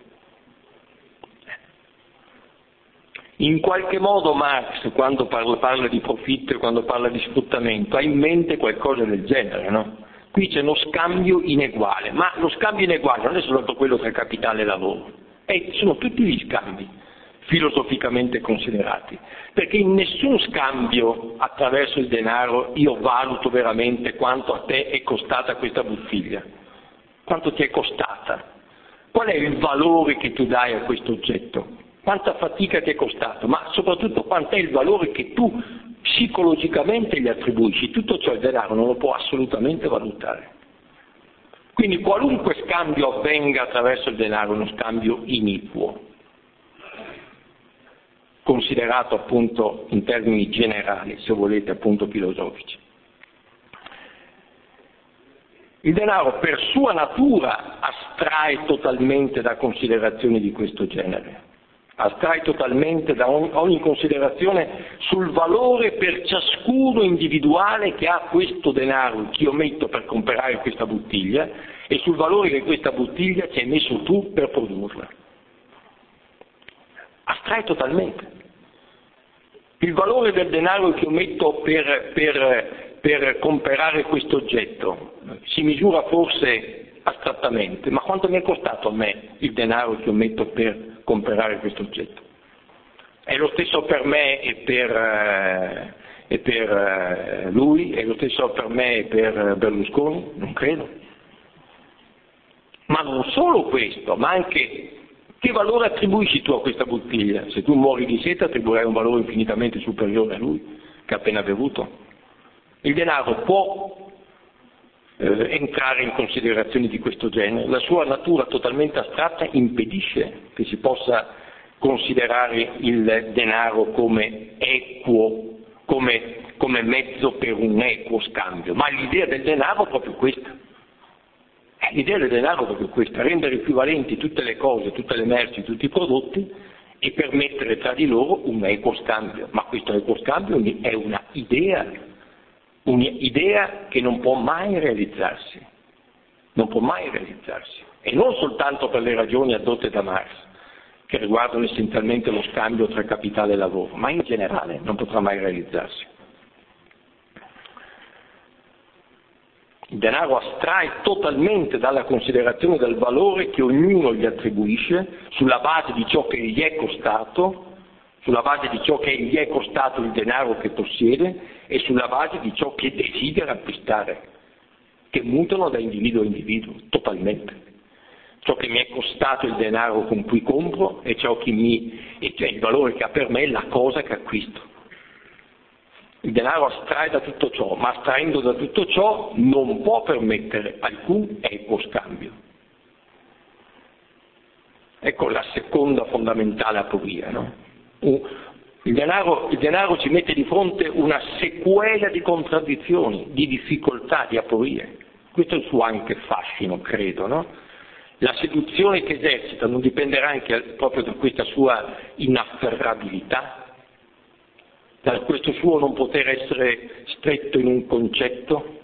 S2: In qualche modo Marx, quando parla, parla di profitto e quando parla di sfruttamento, ha in mente qualcosa del genere, no? Qui c'è uno scambio ineguale, ma lo scambio ineguale non è soltanto quello tra capitale e lavoro, è, sono tutti gli scambi filosoficamente considerati, perché in nessun scambio attraverso il denaro io valuto veramente quanto a te è costata questa bottiglia, quanto ti è costata, qual è il valore che tu dai a questo oggetto. Quanta fatica ti è costato, ma soprattutto quant'è il valore che tu psicologicamente gli attribuisci. Tutto ciò il denaro non lo può assolutamente valutare. Quindi qualunque scambio avvenga attraverso il denaro è uno scambio iniquo, considerato appunto in termini generali, se volete appunto filosofici. Il denaro per sua natura astrae totalmente da considerazioni di questo genere. Astrae totalmente da ogni considerazione sul valore per ciascuno individuale che ha questo denaro che io metto per comprare questa bottiglia e sul valore che questa bottiglia ci hai messo tu per produrla. Astrae totalmente. Il valore del denaro che io metto per, per, per comprare questo oggetto si misura forse astrattamente, ma quanto mi è costato a me il denaro che io metto per comprare questo oggetto? È lo stesso per me e per, eh, e per eh, lui? È lo stesso per me e per Berlusconi? Non credo. Ma non solo questo, ma anche Che valore attribuisci tu a questa bottiglia? Se tu muori di sete attribuirai un valore infinitamente superiore a lui che ha appena bevuto. Il denaro può eh, entrare in considerazioni di questo genere. La sua natura totalmente astratta impedisce che si possa considerare il denaro come equo, come, come mezzo per un equo scambio. Ma l'idea del denaro è proprio questa. L'idea del denaro è proprio questa, rendere equivalenti tutte le cose, tutte le merci, tutti i prodotti e permettere tra di loro un equo scambio. Ma questo equo scambio è una idea, un'idea che non può mai realizzarsi, non può mai realizzarsi. E non soltanto per le ragioni addotte da Marx, che riguardano essenzialmente lo scambio tra capitale e lavoro, ma in generale non potrà mai realizzarsi. Il denaro astrae totalmente dalla considerazione del valore che ognuno gli attribuisce sulla base di ciò che gli è costato, sulla base di ciò che gli è costato il denaro che possiede e sulla base di ciò che desidera acquistare, che mutano da individuo a individuo, totalmente. Ciò che mi è costato il denaro con cui compro e ciò che mi, e cioè il valore che ha per me la cosa che acquisto. Il denaro astrae da tutto ciò, ma astraendo da tutto ciò non può permettere alcun equo scambio. Ecco la seconda fondamentale aporia, no? Il denaro, il denaro ci mette di fronte una sequela di contraddizioni, di difficoltà, di aporie. Questo è il suo anche fascino, credo, no? La seduzione che esercita non dipenderà anche proprio da questa sua inafferrabilità, da questo suo non poter essere stretto in un concetto?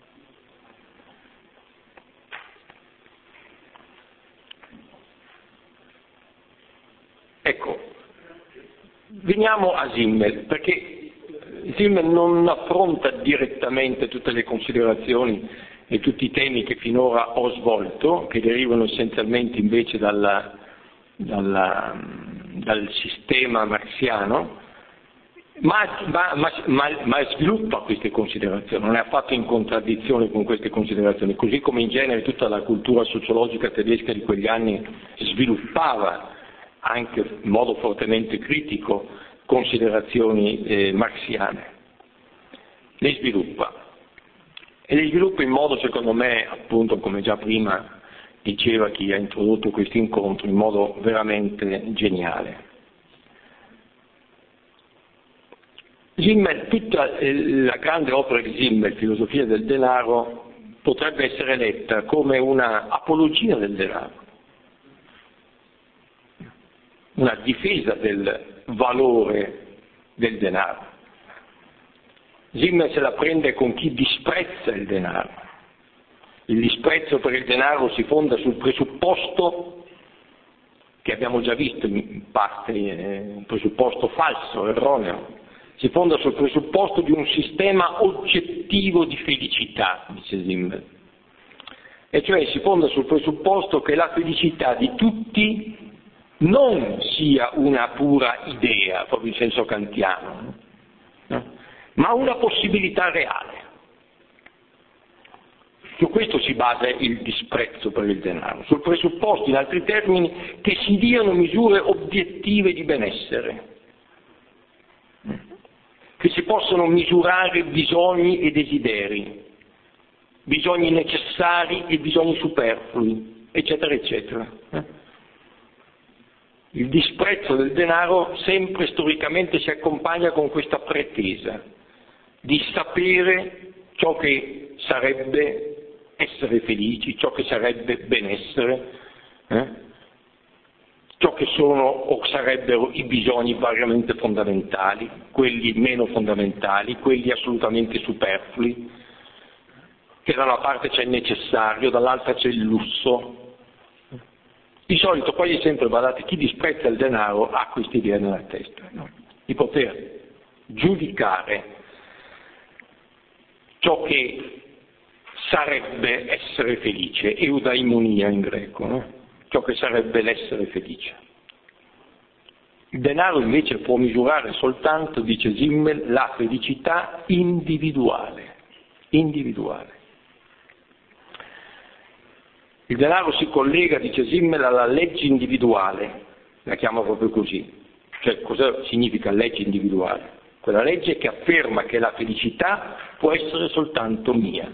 S2: Ecco, veniamo a Simmel, perché Simmel non affronta direttamente tutte le considerazioni e tutti i temi che finora ho svolto, che derivano essenzialmente invece dalla, dalla, dal sistema marxiano, Ma, ma, ma, ma sviluppa queste considerazioni, non è affatto in contraddizione con queste considerazioni, così come in genere tutta la cultura sociologica tedesca di quegli anni sviluppava anche in modo fortemente critico considerazioni eh, marxiane. Le sviluppa e le sviluppa in modo, secondo me, appunto come già prima diceva chi ha introdotto questo incontro, in modo veramente geniale. Simmel, tutta la grande opera di Simmel, Filosofia del denaro, potrebbe essere letta come una apologia del denaro, una difesa del valore del denaro. Simmel se la prende con chi disprezza il denaro. Il disprezzo per il denaro si fonda sul presupposto che abbiamo già visto in parte, un presupposto falso, erroneo. Si fonda sul presupposto di un sistema oggettivo di felicità, dice Simmel. E cioè si fonda sul presupposto che la felicità di tutti non sia una pura idea, proprio in senso kantiano, no? Ma una possibilità reale. Su questo si basa il disprezzo per il denaro, sul presupposto, in altri termini, che si diano misure obiettive di benessere, che si possono misurare bisogni e desideri, bisogni necessari e bisogni superflui, eccetera, eccetera. Il disprezzo del denaro sempre storicamente si accompagna con questa pretesa di sapere ciò che sarebbe essere felici, ciò che sarebbe benessere, eh? ciò che sono o sarebbero i bisogni variamente fondamentali, quelli meno fondamentali, quelli assolutamente superflui, che da una parte c'è il necessario, dall'altra c'è il lusso. Di solito poi è sempre, guardate, chi disprezza il denaro ha questa idea nella testa, no? Di poter giudicare ciò che sarebbe essere felice, eudaimonia in greco, no? Ciò che sarebbe l'essere felice. Il denaro invece può misurare soltanto, dice Simmel, la felicità individuale, individuale. Il denaro si collega, dice Simmel, alla legge individuale, la chiama proprio così. Cioè, cosa significa legge individuale? Quella legge che afferma che la felicità può essere soltanto mia.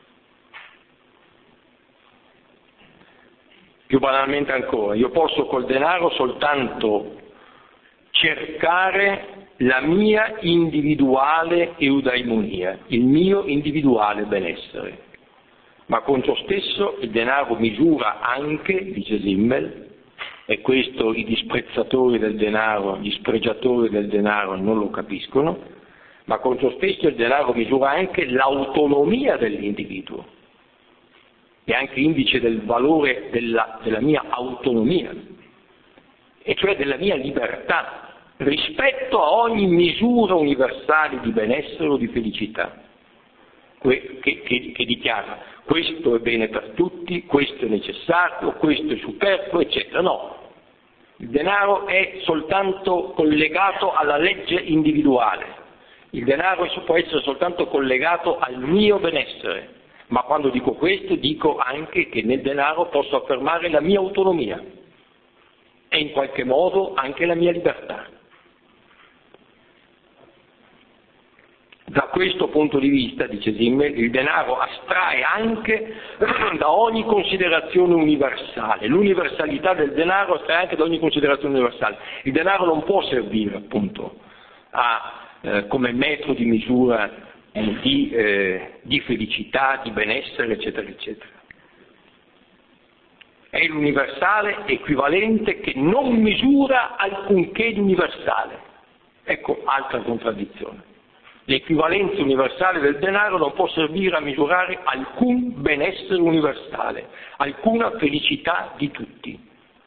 S2: Più banalmente ancora, io posso col denaro soltanto cercare la mia individuale eudaimonia, il mio individuale benessere. Ma con ciò stesso il denaro misura anche, dice Simmel, e questo i disprezzatori del denaro, gli spregiatori del denaro non lo capiscono, ma con ciò stesso il denaro misura anche l'autonomia dell'individuo, è anche indice del valore della, della mia autonomia, e cioè della mia libertà, rispetto a ogni misura universale di benessere o di felicità, che, che, che dichiara questo è bene per tutti, questo è necessario, questo è superfluo, eccetera. No, il denaro è soltanto collegato alla legge individuale, il denaro può essere soltanto collegato al mio benessere, ma quando dico questo dico anche che nel denaro posso affermare la mia autonomia e in qualche modo anche la mia libertà. Da questo punto di vista, dice Simmel, il denaro astrae anche da ogni considerazione universale. L'universalità del denaro astrae anche da ogni considerazione universale. Il denaro non può servire, appunto, a, eh, come metro di misura eh, di, eh, di felicità, di benessere, eccetera, eccetera. È l'universale equivalente che non misura alcunché di universale. Ecco, altra contraddizione. L'equivalenza universale del denaro non può servire a misurare alcun benessere universale, alcuna felicità di tutti.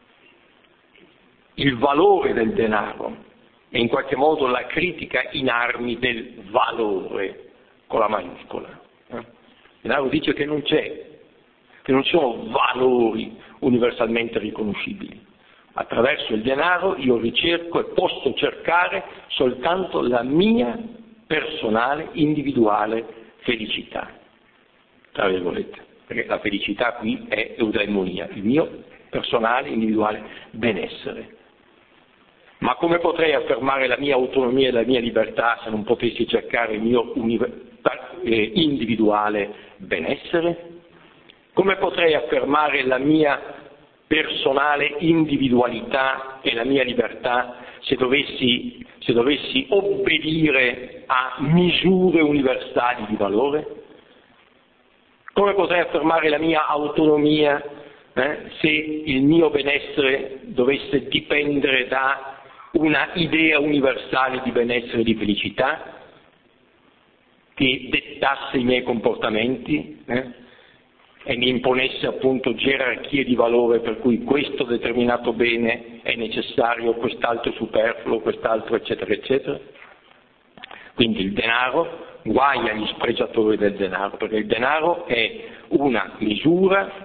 S2: Il valore del denaro è in qualche modo la critica in armi del valore, con la maiuscola. Il denaro dice che non c'è, che non ci sono valori universalmente riconoscibili. Attraverso il denaro io ricerco e posso cercare soltanto la mia personale, individuale felicità, tra virgolette, perché la felicità qui è eudaimonia, il mio personale, individuale benessere. Ma come potrei affermare la mia autonomia e la mia libertà se non potessi cercare il mio eh, individuale benessere? Come potrei affermare la mia personale individualità e la mia libertà se dovessi, se dovessi obbedire a misure universali di valore? Come potrei affermare la mia autonomia eh, se il mio benessere dovesse dipendere da una idea universale di benessere e di felicità che dettasse i miei comportamenti eh, e mi imponesse appunto gerarchie di valore per cui questo determinato bene è necessario, quest'altro è superfluo, quest'altro eccetera eccetera? Quindi il denaro, guai agli spregiatori del denaro, perché il denaro è una misura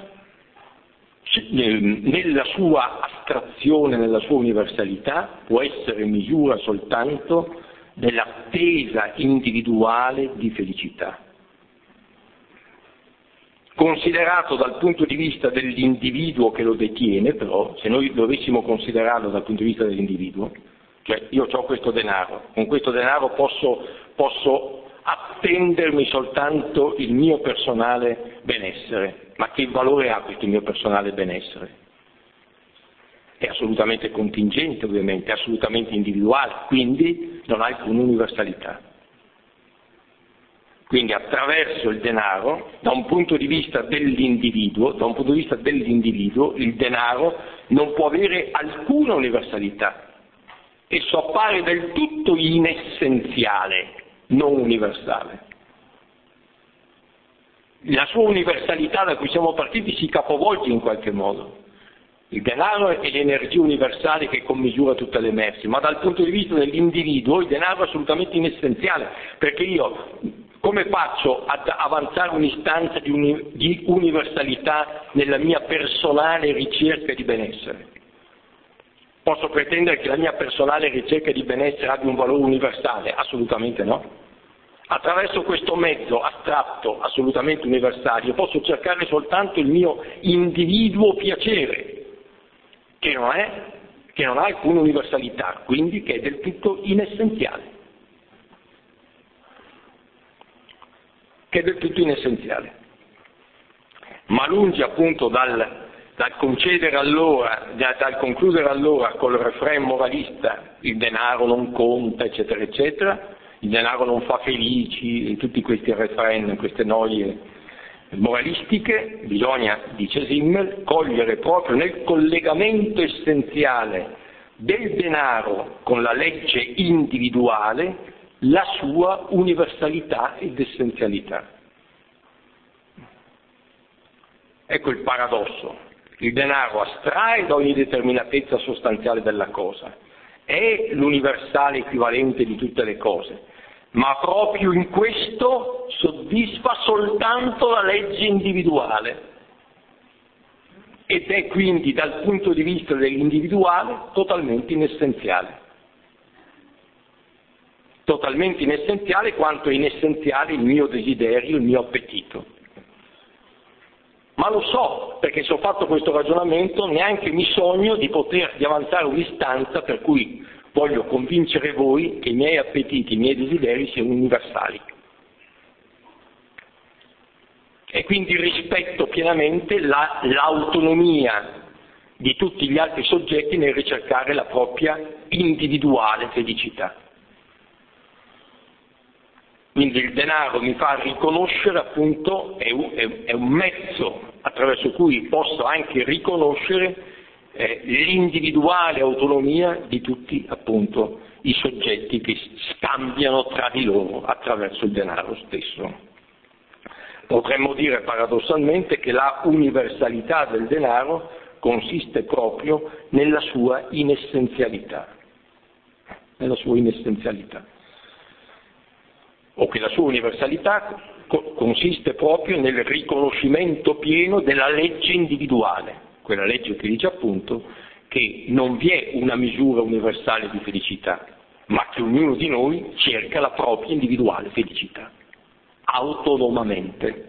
S2: nella sua astrazione, nella sua universalità, può essere misura soltanto dell'attesa individuale di felicità. Considerato dal punto di vista dell'individuo che lo detiene, però, se noi dovessimo considerarlo dal punto di vista dell'individuo, cioè io ho questo denaro, con questo denaro posso, posso attendermi soltanto il mio personale benessere, ma che valore ha questo mio personale benessere? È assolutamente contingente ovviamente, è assolutamente individuale, quindi non ha alcuna universalità. Quindi attraverso il denaro, da un punto di vista dell'individuo, da un punto di vista dell'individuo, il denaro non può avere alcuna universalità. Esso appare del tutto inessenziale, non universale. La sua universalità da cui siamo partiti si capovolge in qualche modo. Il denaro è l'energia universale che commisura tutte le merci, ma dal punto di vista dell'individuo il denaro è assolutamente inessenziale, perché io come faccio ad avanzare un'istanza di, uni, di universalità nella mia personale ricerca di benessere? Posso pretendere che la mia personale ricerca di benessere abbia un valore universale? Assolutamente no. attraverso questo mezzo astratto, assolutamente universale, io posso cercare soltanto il mio individuo piacere, che non è, che non ha alcuna universalità, quindi che è del tutto inessenziale. Che è del tutto inessenziale. Ma lungi appunto dal, dal concedere allora, da, dal concludere allora col refrain moralista, il denaro non conta, eccetera, eccetera, il denaro non fa felici, e tutti questi refrain, queste noie moralistiche, bisogna, dice Simmel, cogliere proprio nel collegamento essenziale del denaro con la legge individuale la sua universalità ed essenzialità. Ecco il paradosso. Il denaro astrae da ogni determinatezza sostanziale della cosa, è l'universale equivalente di tutte le cose, ma proprio in questo soddisfa soltanto la legge individuale ed è quindi dal punto di vista dell'individuale totalmente inessenziale. Totalmente inessenziale quanto è inessenziale il mio desiderio, il mio appetito. Ma lo so, perché se ho fatto questo ragionamento neanche mi sogno di poter di avanzare un'istanza per cui voglio convincere voi che i miei appetiti, i miei desideri siano universali. E quindi rispetto pienamente la, l'autonomia di tutti gli altri soggetti nel ricercare la propria individuale felicità. Quindi il denaro mi fa riconoscere, appunto, è un, è un mezzo attraverso cui posso anche riconoscere eh, l'individuale autonomia di tutti, appunto, i soggetti che scambiano tra di loro attraverso il denaro stesso. Potremmo dire paradossalmente che la universalità del denaro consiste proprio nella sua inessenzialità, nella sua inessenzialità. O che la sua universalità co- consiste proprio nel riconoscimento pieno della legge individuale, quella legge che dice appunto che non vi è una misura universale di felicità, ma che ognuno di noi cerca la propria individuale felicità, autonomamente.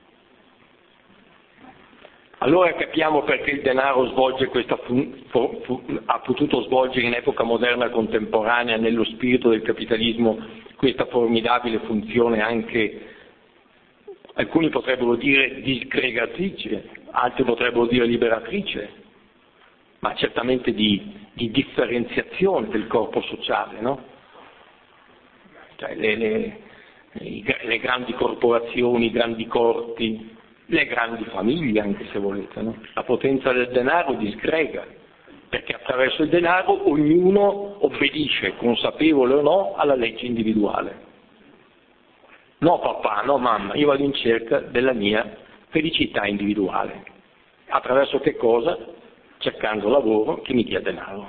S2: Allora capiamo perché il denaro svolge questa fun- fu- fu- ha potuto svolgere in epoca moderna contemporanea, nello spirito del capitalismo, questa formidabile funzione anche, alcuni potrebbero dire disgregatrice, altri potrebbero dire liberatrice, ma certamente di, di differenziazione del corpo sociale, no? Cioè le, le, le grandi corporazioni, i grandi corti, le grandi famiglie anche se volete, no? La potenza del denaro disgrega, perché attraverso il denaro ognuno obbedisce, consapevole o no, alla legge individuale. No papà, no mamma, io vado in cerca della mia felicità individuale. Attraverso che cosa? Cercando lavoro che mi dia denaro.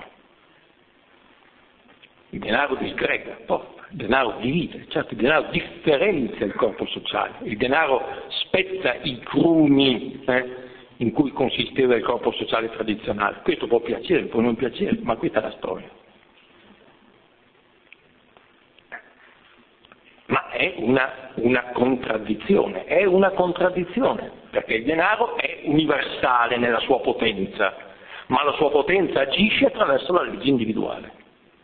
S2: Il denaro disgrega, porta, il denaro divide, certo il denaro differenzia il corpo sociale, il denaro spezza i cruni eh, in cui consisteva il corpo sociale tradizionale. Questo può piacere, può non piacere, ma questa è la storia. Ma è una, una contraddizione, è una contraddizione, perché il denaro è universale nella sua potenza, ma la sua potenza agisce attraverso la legge individuale.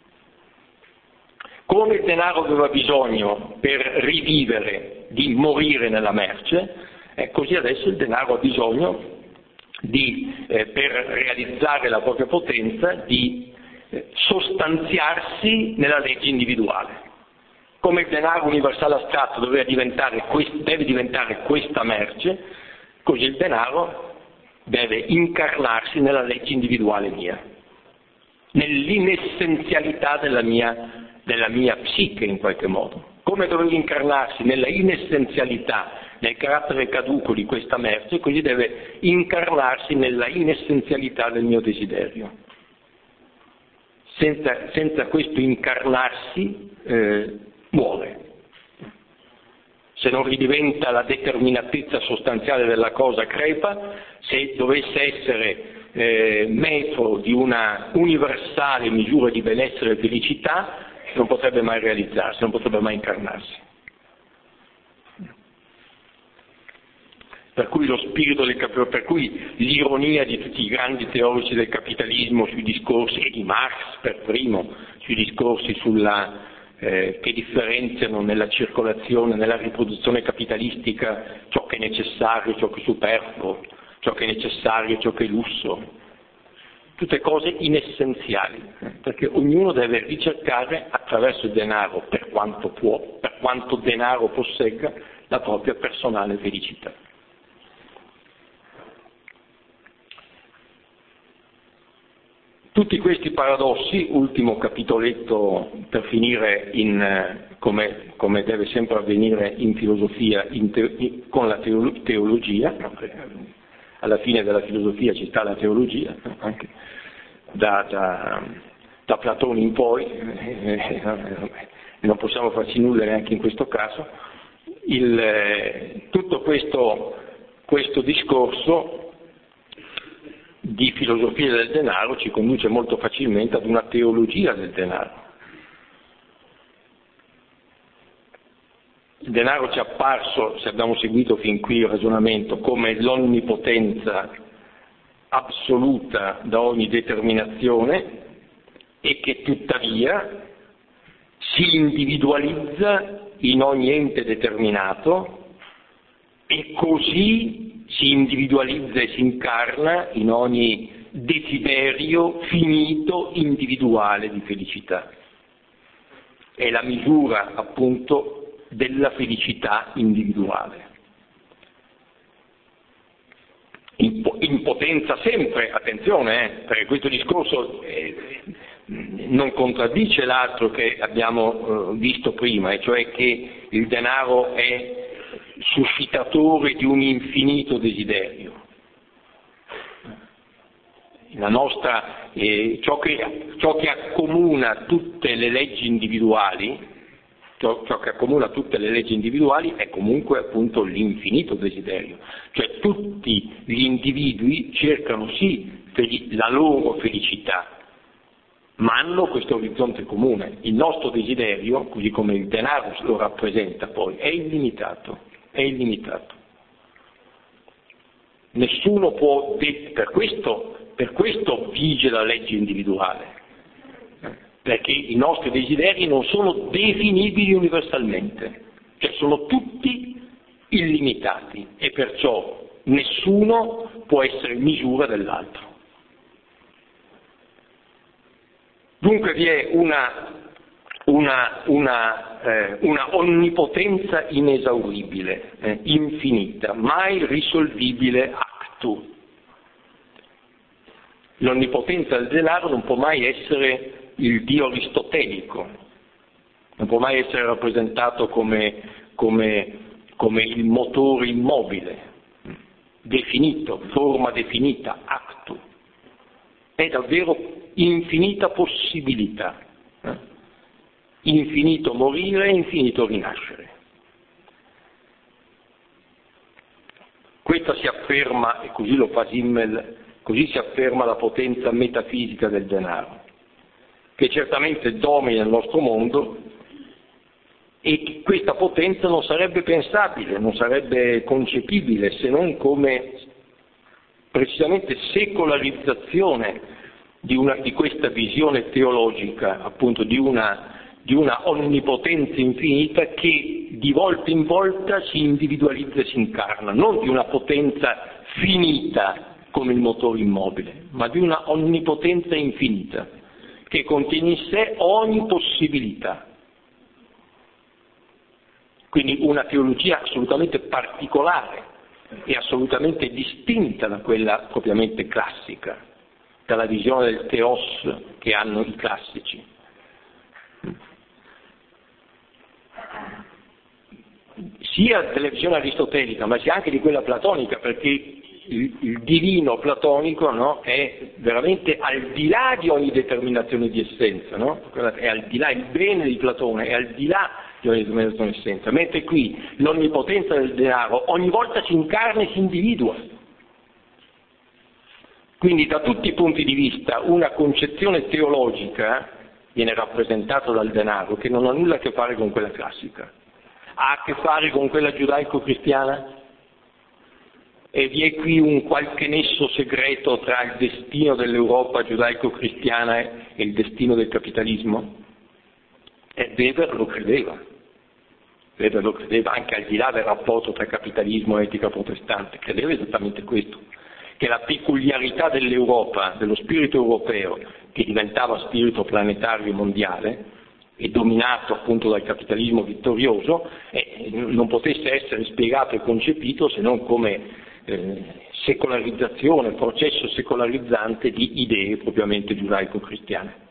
S2: Come il denaro aveva bisogno per rivivere di morire nella merce, eh, così adesso il denaro ha bisogno di, eh, per realizzare la propria potenza, di eh, sostanziarsi nella legge individuale. Come il denaro universale astratto deve diventare, deve diventare questa merce, così il denaro deve incarnarsi nella legge individuale mia, nell'inessenzialità della mia della mia psiche in qualche modo, come doveva incarnarsi nella inessenzialità, nel carattere caduco di questa merce, così deve incarnarsi nella inessenzialità del mio desiderio. Senza, senza questo incarnarsi eh, muore. Se non ridiventa la determinatezza sostanziale della cosa crepa, se dovesse essere eh, metro di una universale misura di benessere e felicità, non potrebbe mai realizzarsi, non potrebbe mai incarnarsi. Per cui lo spirito del cap- per cui l'ironia di tutti i grandi teorici del capitalismo sui discorsi, e di Marx per primo, sui discorsi sulla, eh, che differenziano nella circolazione, nella riproduzione capitalistica ciò che è necessario, ciò che è superfluo, ciò che è necessario, ciò che è lusso. Tutte cose inessenziali, perché ognuno deve ricercare attraverso il denaro, per quanto può, per quanto denaro possegga, la propria personale felicità. Tutti questi paradossi, ultimo capitoletto per finire in, come, come deve sempre avvenire in filosofia, in te, in, con la teolo, teologia, alla fine della filosofia ci sta la teologia, anche da, da, da Platone in poi, eh, non possiamo farci nulla neanche in questo caso. Il, tutto questo, questo discorso di filosofia del denaro ci conduce molto facilmente ad una teologia del denaro. Il denaro ci è apparso, se abbiamo seguito fin qui il ragionamento, come l'onnipotenza assoluta da ogni determinazione e che tuttavia si individualizza in ogni ente determinato e così si individualizza e si incarna in ogni desiderio finito individuale di felicità. È la misura appunto della felicità individuale. In, in potenza sempre, attenzione, eh, perché questo discorso eh, non contraddice l'altro che abbiamo eh, visto prima, e cioè che il denaro è suscitatore di un infinito desiderio. La nostra, eh, ciò, che, ciò che accomuna tutte le leggi individuali, ciò, ciò che accomuna tutte le leggi individuali è comunque appunto l'infinito desiderio. Cioè tutti gli individui cercano sì la loro felicità, ma hanno questo orizzonte comune. Il nostro desiderio, così come il denaro lo rappresenta poi, è illimitato. È illimitato. Nessuno può, per questo, per questo vige la legge individuale, perché i nostri desideri non sono definibili universalmente, cioè sono tutti illimitati e perciò nessuno può essere misura dell'altro. Dunque vi è una Una, una, eh, una onnipotenza inesauribile, eh, infinita, mai risolvibile actu. L'onnipotenza del denaro non può mai essere il Dio aristotelico, non può mai essere rappresentato come, come, come il motore immobile, definito, forma definita, actu. È davvero infinita possibilità. Eh? Infinito morire e infinito rinascere. Questa si afferma, e così lo fa Simmel, così si afferma la potenza metafisica del denaro, che certamente domina il nostro mondo, e questa potenza non sarebbe pensabile, non sarebbe concepibile se non come precisamente secolarizzazione di, una, di questa visione teologica, appunto di una di una onnipotenza infinita che di volta in volta si individualizza e si incarna, non di una potenza finita come il motore immobile, ma di una onnipotenza infinita che contiene in sé ogni possibilità. Quindi una teologia assolutamente particolare e assolutamente distinta da quella propriamente classica, dalla visione del teos che hanno i classici. Sia della visione aristotelica, ma sia anche di quella platonica, perché il, il divino platonico, no, è veramente al di là di ogni determinazione di essenza, no? È al di là, il bene di Platone è al di là di ogni determinazione di essenza, mentre qui l'onnipotenza del denaro ogni volta si incarna e si individua. Quindi da tutti i punti di vista una concezione teologica viene rappresentata dal denaro che non ha nulla a che fare con quella classica. Ha a che fare con quella giudaico-cristiana? E vi è qui un qualche nesso segreto tra il destino dell'Europa giudaico-cristiana e il destino del capitalismo? E Weber lo credeva. Weber lo credeva anche al di là del rapporto tra capitalismo e etica protestante, credeva esattamente questo, che la peculiarità dell'Europa, dello spirito europeo, che diventava spirito planetario mondiale, e dominato appunto dal capitalismo vittorioso, eh, non potesse essere spiegato e concepito se non come eh, secolarizzazione, processo secolarizzante di idee propriamente giudaico-cristiane.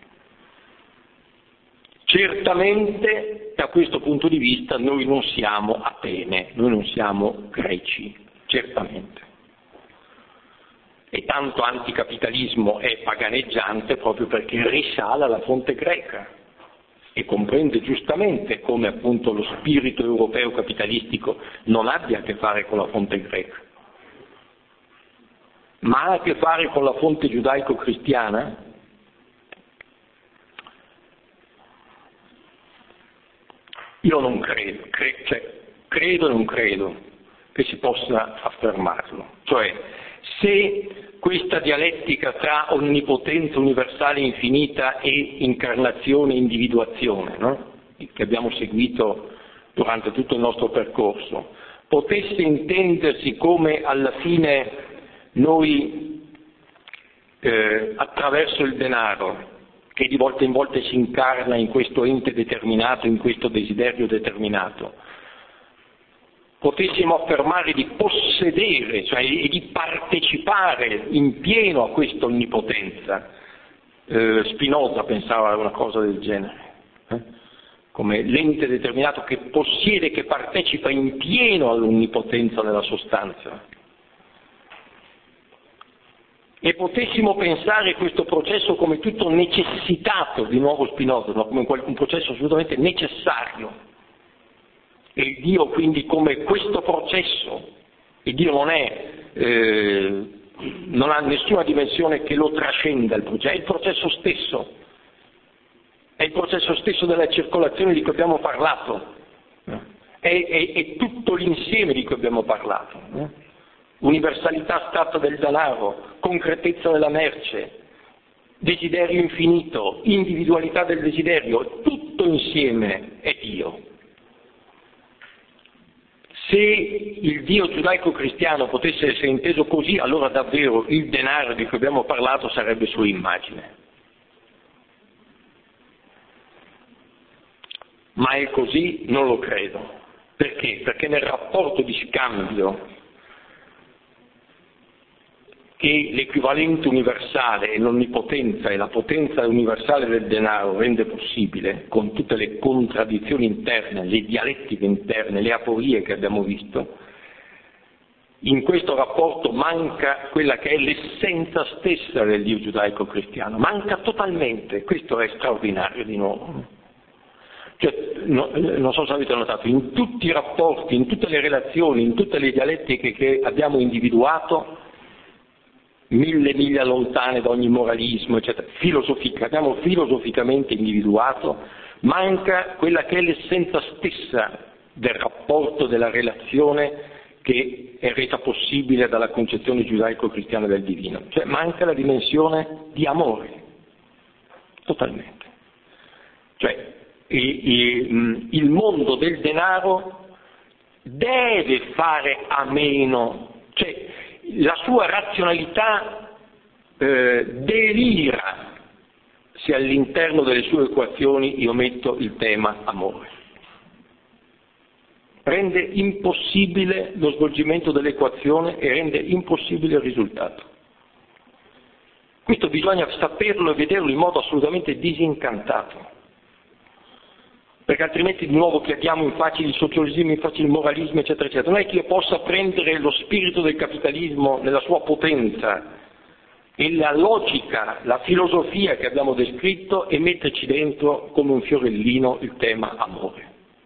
S2: Certamente da questo punto di vista noi non siamo Atene, noi non siamo greci, certamente. E tanto anticapitalismo è paganeggiante proprio perché risale alla fonte greca e comprende giustamente come appunto lo spirito europeo capitalistico non abbia a che fare con la fonte greca, ma ha a che fare con la fonte giudaico-cristiana. Io non credo, cre- cioè, credo e non credo che si possa affermarlo. Cioè, se questa dialettica tra onnipotenza universale infinita e incarnazione e individuazione, no? che abbiamo seguito durante tutto il nostro percorso, potesse intendersi come alla fine noi eh, attraverso il denaro, che di volta in volta si incarna in questo ente determinato, in questo desiderio determinato, potessimo affermare di possedere, cioè e di partecipare in pieno a questa onnipotenza. Eh, Spinoza pensava a una cosa del genere, eh? come l'ente determinato che possiede, che partecipa in pieno all'onnipotenza della sostanza. E potessimo pensare questo processo come tutto necessitato, di nuovo Spinoza, no? come un processo assolutamente necessario. E il Dio quindi come questo processo, il Dio non è, eh, non ha nessuna dimensione che lo trascenda, il processo, è il processo stesso, è il processo stesso della circolazione di cui abbiamo parlato, è, è, è tutto l'insieme di cui abbiamo parlato, no? Universalità astratta del denaro, concretezza della merce, desiderio infinito, individualità del desiderio, tutto insieme è Dio. Se il Dio giudaico-cristiano potesse essere inteso così, allora davvero il denaro di cui abbiamo parlato sarebbe sua immagine. Ma è così? Non lo credo. Perché? Perché nel rapporto di scambio che l'equivalente universale e l'onnipotenza e la potenza universale del denaro rende possibile, con tutte le contraddizioni interne, le dialettiche interne, le aporie che abbiamo visto, in questo rapporto manca quella che è l'essenza stessa del Dio giudaico-cristiano, manca totalmente. Questo è straordinario di nuovo. Cioè, no, non so se avete notato, in tutti i rapporti, in tutte le relazioni, in tutte le dialettiche che abbiamo individuato, mille miglia lontane da ogni moralismo, eccetera, filosofica, abbiamo filosoficamente individuato, manca quella che è l'essenza stessa del rapporto, della relazione che è resa possibile dalla concezione giudaico-cristiana del divino, cioè manca la dimensione di amore, totalmente. Cioè il, il, il mondo del denaro deve fare a meno, cioè la sua razionalità eh, delira se all'interno delle sue equazioni io metto il tema amore. Rende impossibile lo svolgimento dell'equazione e rende impossibile il risultato. Questo bisogna saperlo e vederlo in modo assolutamente disincantato, perché altrimenti di nuovo cadiamo in facili socialismi, in facili moralismi, eccetera, eccetera. Non è che io possa prendere lo spirito del capitalismo nella sua potenza e la logica, la filosofia che abbiamo descritto e metterci dentro come un fiorellino il tema amore.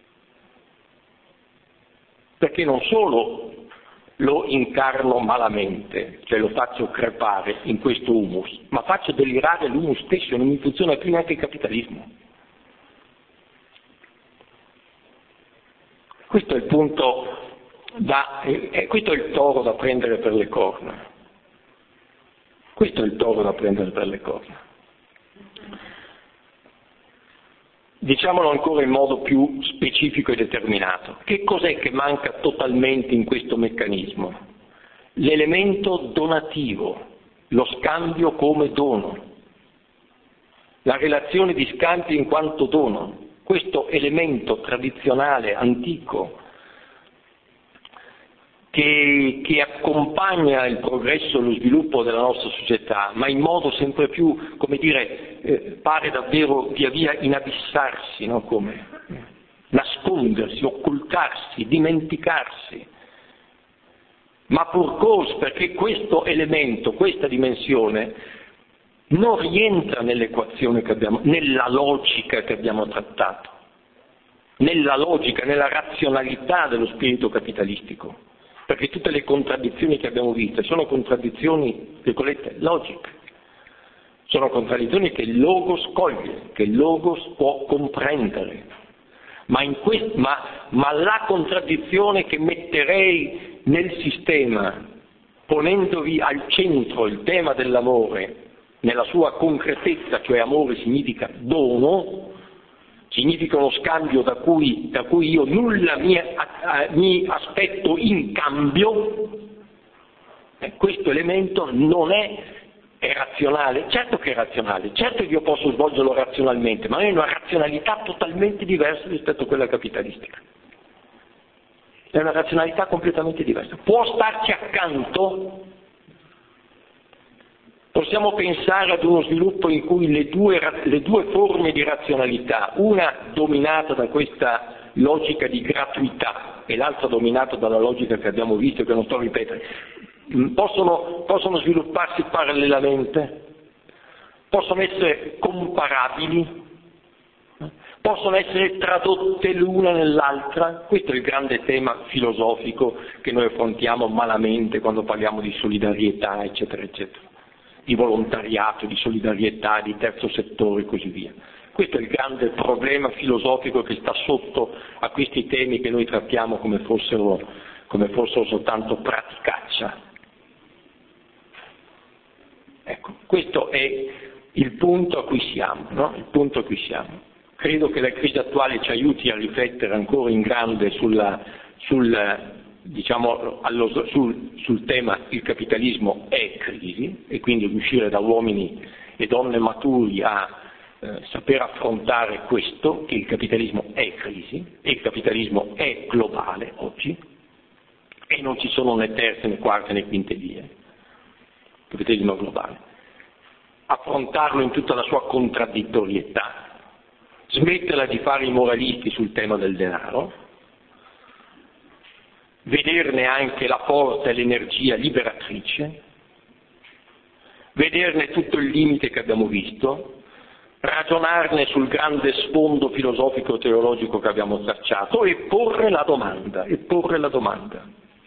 S2: Perché non solo lo incarno malamente, cioè lo faccio crepare in questo humus, ma faccio delirare l'humus stesso, non mi funziona più neanche il capitalismo. Questo è il punto da, eh, questo è il toro da prendere per le corna. Questo è il toro da prendere per le corna. Diciamolo ancora in modo più specifico e determinato. Che cos'è che manca totalmente in questo meccanismo? L'elemento donativo, lo scambio come dono, la relazione di scambio in quanto dono, questo elemento tradizionale, antico, che, che accompagna il progresso e lo sviluppo della nostra società, ma in modo sempre più, come dire, eh, pare davvero via via inabissarsi, no? Come nascondersi, occultarsi, dimenticarsi. Ma pur cause, perché questo elemento, questa dimensione, non rientra nell'equazione che abbiamo, nella logica che abbiamo trattato, nella logica, nella razionalità dello spirito capitalistico. Perché tutte le contraddizioni che abbiamo visto sono contraddizioni, virgolette, logiche. Sono contraddizioni che il logos coglie, che il logos può comprendere. Ma, in quest- ma, ma la contraddizione che metterei nel sistema, ponendovi al centro il tema dell'amore, nella sua concretezza, cioè amore significa dono, significa uno scambio da cui, da cui io nulla mi, a, mi aspetto in cambio, eh, questo elemento non è, è razionale, certo che è razionale, certo che io posso svolgerlo razionalmente, ma è una razionalità totalmente diversa rispetto a quella capitalistica. È una razionalità completamente diversa. Può starci accanto? Possiamo pensare ad uno sviluppo in cui le due, le due forme di razionalità, una dominata da questa logica di gratuità e l'altra dominata dalla logica che abbiamo visto e che non sto a ripetere, possono, possono svilupparsi parallelamente, possono essere comparabili, possono essere tradotte l'una nell'altra. Questo è il grande tema filosofico che noi affrontiamo malamente quando parliamo di solidarietà, eccetera, eccetera. Di volontariato, di solidarietà, di terzo settore e così via. Questo è il grande problema filosofico che sta sotto a questi temi che noi trattiamo come fossero, come fossero soltanto praticaccia. Ecco, questo è il punto a cui siamo, no? Il punto a cui siamo. Credo che la crisi attuale ci aiuti a riflettere ancora in grande sulla, sul diciamo, allo, sul, sul tema il capitalismo è crisi, e quindi riuscire da uomini e donne maturi a eh, saper affrontare questo, che il capitalismo è crisi, e il capitalismo è globale oggi, e non ci sono né terze né quarte né quinte vie, il capitalismo è globale. Affrontarlo in tutta la sua contraddittorietà, smetterla di fare i moralisti sul tema del denaro, vederne anche la forza e l'energia liberatrice, vederne tutto il limite che abbiamo visto, ragionarne sul grande sfondo filosofico e teologico che abbiamo tracciato e porre la domanda, e porre la domanda,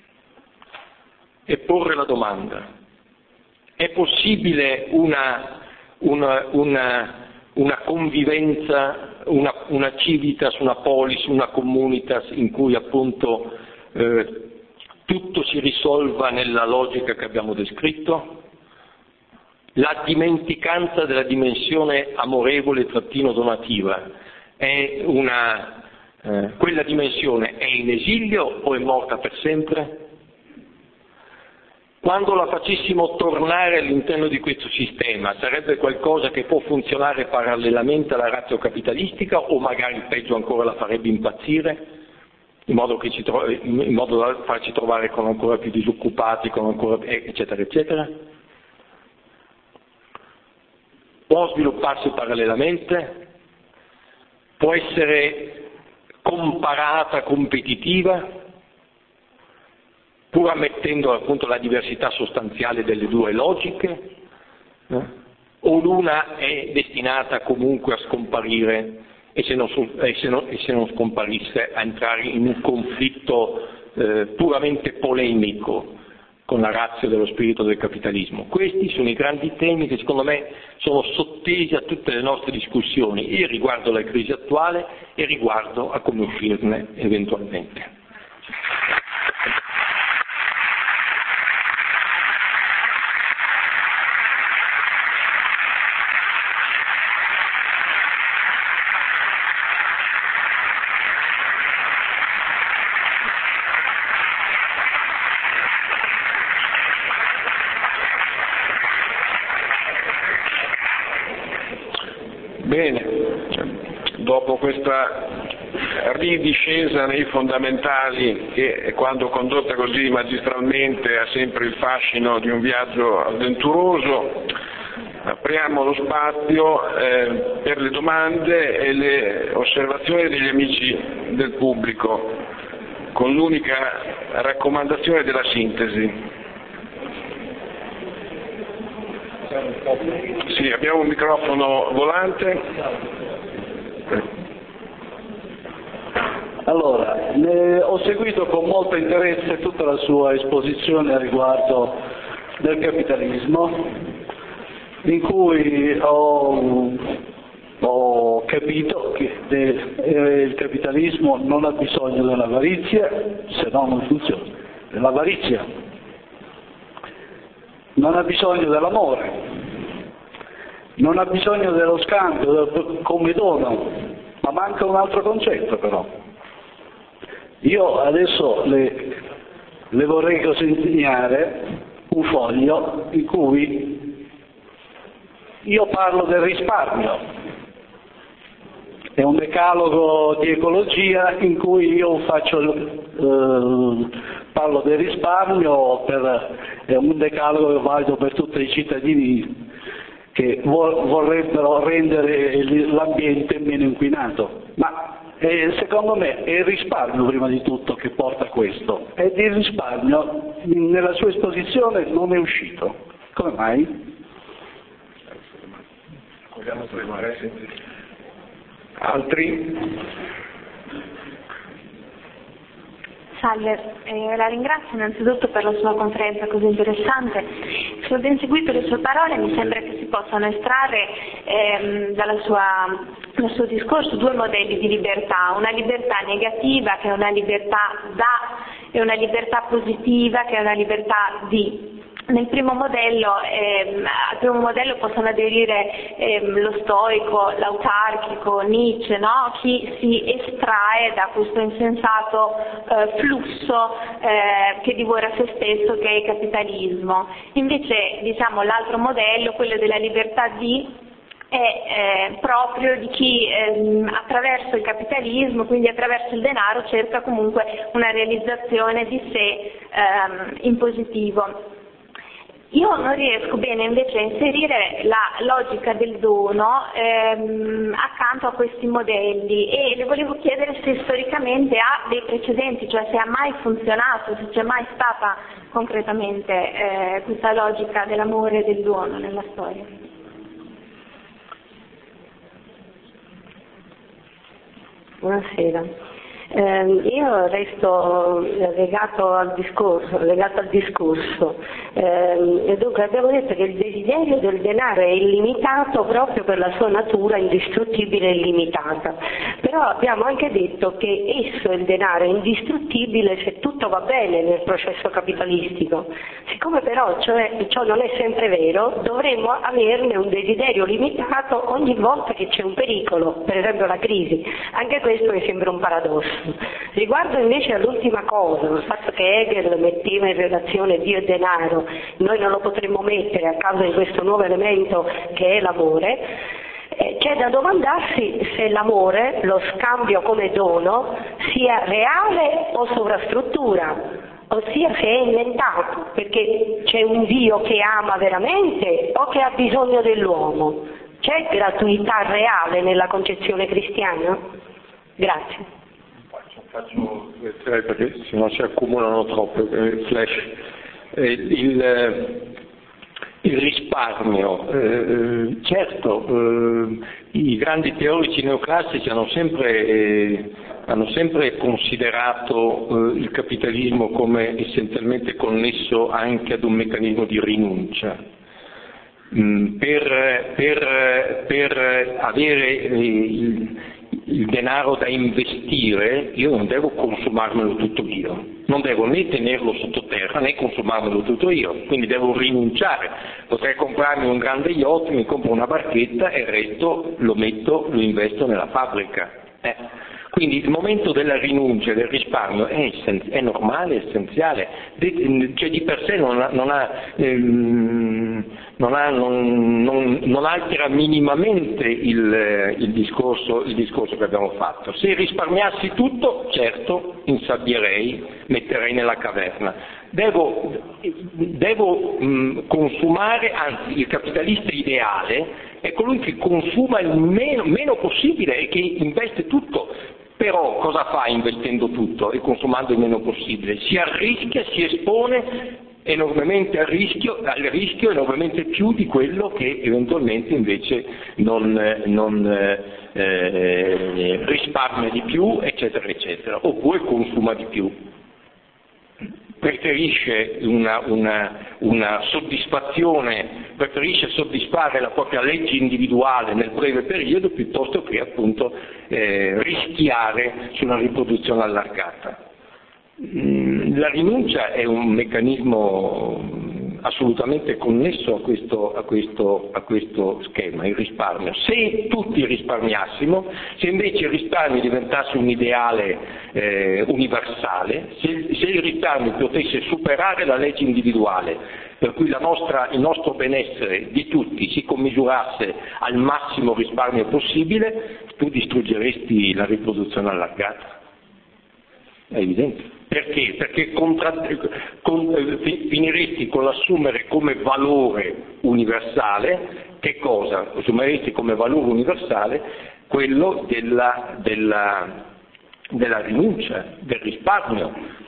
S2: e porre la domanda. È possibile una, una, una, una convivenza, una, una civitas, una polis, una communitas in cui appunto Eh, tutto si risolva nella logica che abbiamo descritto? La dimenticanza della dimensione amorevole trattino donativa è una, eh, quella dimensione è in esilio o è morta per sempre? Quando la facessimo tornare all'interno di questo sistema, sarebbe qualcosa che può funzionare parallelamente alla ratio capitalistica, o magari peggio ancora la farebbe impazzire? In modo, che ci tro- in modo da farci trovare con ancora più disoccupati, con ancora più, eccetera, eccetera. Può svilupparsi parallelamente, può essere comparata, competitiva, pur ammettendo appunto la diversità sostanziale delle due logiche, eh? O l'una è destinata comunque a scomparire, e se non, e se non, e se non scomparisse a entrare in un conflitto eh, puramente polemico con la razza dello spirito del capitalismo. Questi sono i grandi temi che secondo me sono sottesi a tutte le nostre discussioni, e riguardo alla crisi attuale e riguardo a come uscirne eventualmente.
S1: dopo questa ridiscesa nei fondamentali che, quando condotta così magistralmente, ha sempre il fascino di un viaggio avventuroso, apriamo lo spazio eh, per le domande e le osservazioni degli amici del pubblico, con l'unica raccomandazione della sintesi. Sì, abbiamo un microfono volante.
S3: Allora, ne ho seguito con molto interesse tutta la sua esposizione a riguardo del capitalismo, in cui ho, ho capito che de, eh, il capitalismo non ha bisogno dell'avarizia, se no non funziona, dell'avarizia. Non ha bisogno dell'amore, non ha bisogno dello scambio del, come dono, ma manca un altro concetto però. Io adesso le, le vorrei consegnare un foglio in cui io parlo del risparmio. È un decalogo di ecologia in cui io faccio, eh, parlo del risparmio, per, è un decalogo che valido per tutti i cittadini che vorrebbero rendere l'ambiente meno inquinato. Ma eh, secondo me è il risparmio prima di tutto che porta a questo, ed il risparmio nella sua esposizione non è uscito. Come mai?
S1: Altri?
S4: Salve, eh, la ringrazio innanzitutto per la sua conferenza così interessante. Se ho ben seguito le sue parole, mi sembra che si possano estrarre ehm, dalla sua, dal suo discorso due modelli di libertà, una libertà negativa che è una libertà da e una libertà positiva che è una libertà di. Nel primo modello, ehm, al primo modello possono aderire ehm, lo stoico, l'autarchico, Nietzsche, no? Chi si estrae da questo insensato eh, flusso eh, che divora se stesso, che è il capitalismo. Invece, diciamo, l'altro modello, quello della libertà di, è eh, proprio di chi ehm, attraverso il capitalismo, quindi attraverso il denaro, cerca comunque una realizzazione di sé ehm, in positivo. Io non riesco bene invece a inserire la logica del dono ehm, accanto a questi modelli, e le volevo chiedere se storicamente ha dei precedenti, cioè se ha mai funzionato, se c'è mai stata concretamente eh, questa logica dell'amore e del dono nella storia.
S5: Buonasera. Eh, io resto legato al discorso, legato al discorso. Eh, e dunque abbiamo detto che il desiderio del denaro è illimitato proprio per la sua natura indistruttibile e illimitata, però abbiamo anche detto che esso, il denaro, è indistruttibile se tutto va bene nel processo capitalistico. Siccome però cioè, ciò non è sempre vero, dovremmo averne un desiderio limitato ogni volta che c'è un pericolo, per esempio la crisi. Anche questo mi sembra un paradosso. Riguardo invece all'ultima cosa, il fatto che Hegel metteva in relazione Dio e denaro, noi non lo potremmo mettere a causa di questo nuovo elemento che è l'amore, eh, c'è da domandarsi se l'amore, lo scambio come dono, sia reale o sovrastruttura, ossia se è inventato, perché c'è un Dio che ama veramente o che ha bisogno dell'uomo. C'è gratuità reale nella concezione cristiana? Grazie.
S2: Faccio tre perché se no si accumulano troppe eh, flash. Eh, il, eh, il risparmio, eh, certo, eh, i grandi teorici neoclassici hanno sempre, eh, hanno sempre considerato eh, il capitalismo come essenzialmente connesso anche ad un meccanismo di rinuncia. Mm, per, per, per avere eh, il il denaro da investire, io non devo consumarmelo tutto io, non devo né tenerlo sottoterra né consumarmelo tutto io, quindi devo rinunciare. Potrei comprarmi un grande yacht, mi compro una barchetta e il resto lo metto, lo investo nella fabbrica. Eh. Quindi il momento della rinuncia, del risparmio è, essenz- è normale, è essenziale, de- cioè di per sé non ha, non ha ehm, non, non, ha, non, non, non altera minimamente il, il, discorso, il discorso che abbiamo fatto. Se risparmiassi tutto, certo, insabbierei, metterei nella caverna. Devo, devo mh, consumare, anzi il capitalista ideale è colui che consuma il meno, meno possibile e che investe tutto. Però cosa fa investendo tutto e consumando il meno possibile? Si arrischia, si espone enormemente al rischio, al rischio enormemente più di quello che eventualmente invece non, non eh, risparmia di più, eccetera, eccetera, oppure consuma di più. Preferisce una, una, una soddisfazione, preferisce soddisfare la propria legge individuale nel breve periodo piuttosto che appunto eh, rischiare su una riproduzione allargata. La rinuncia è un meccanismo assolutamente connesso a questo, a questo, a questo schema, il risparmio. Se tutti risparmiassimo, se invece il risparmio diventasse un ideale eh, universale, se, se il risparmio potesse superare la legge individuale, per cui la nostra, il nostro benessere di tutti si commisurasse al massimo risparmio possibile, tu distruggeresti la riproduzione allargata. È evidente. Perché? Perché contra, con, finiresti con l'assumere come valore universale, che cosa? Assumeresti come valore universale quello della, della, della rinuncia, del risparmio.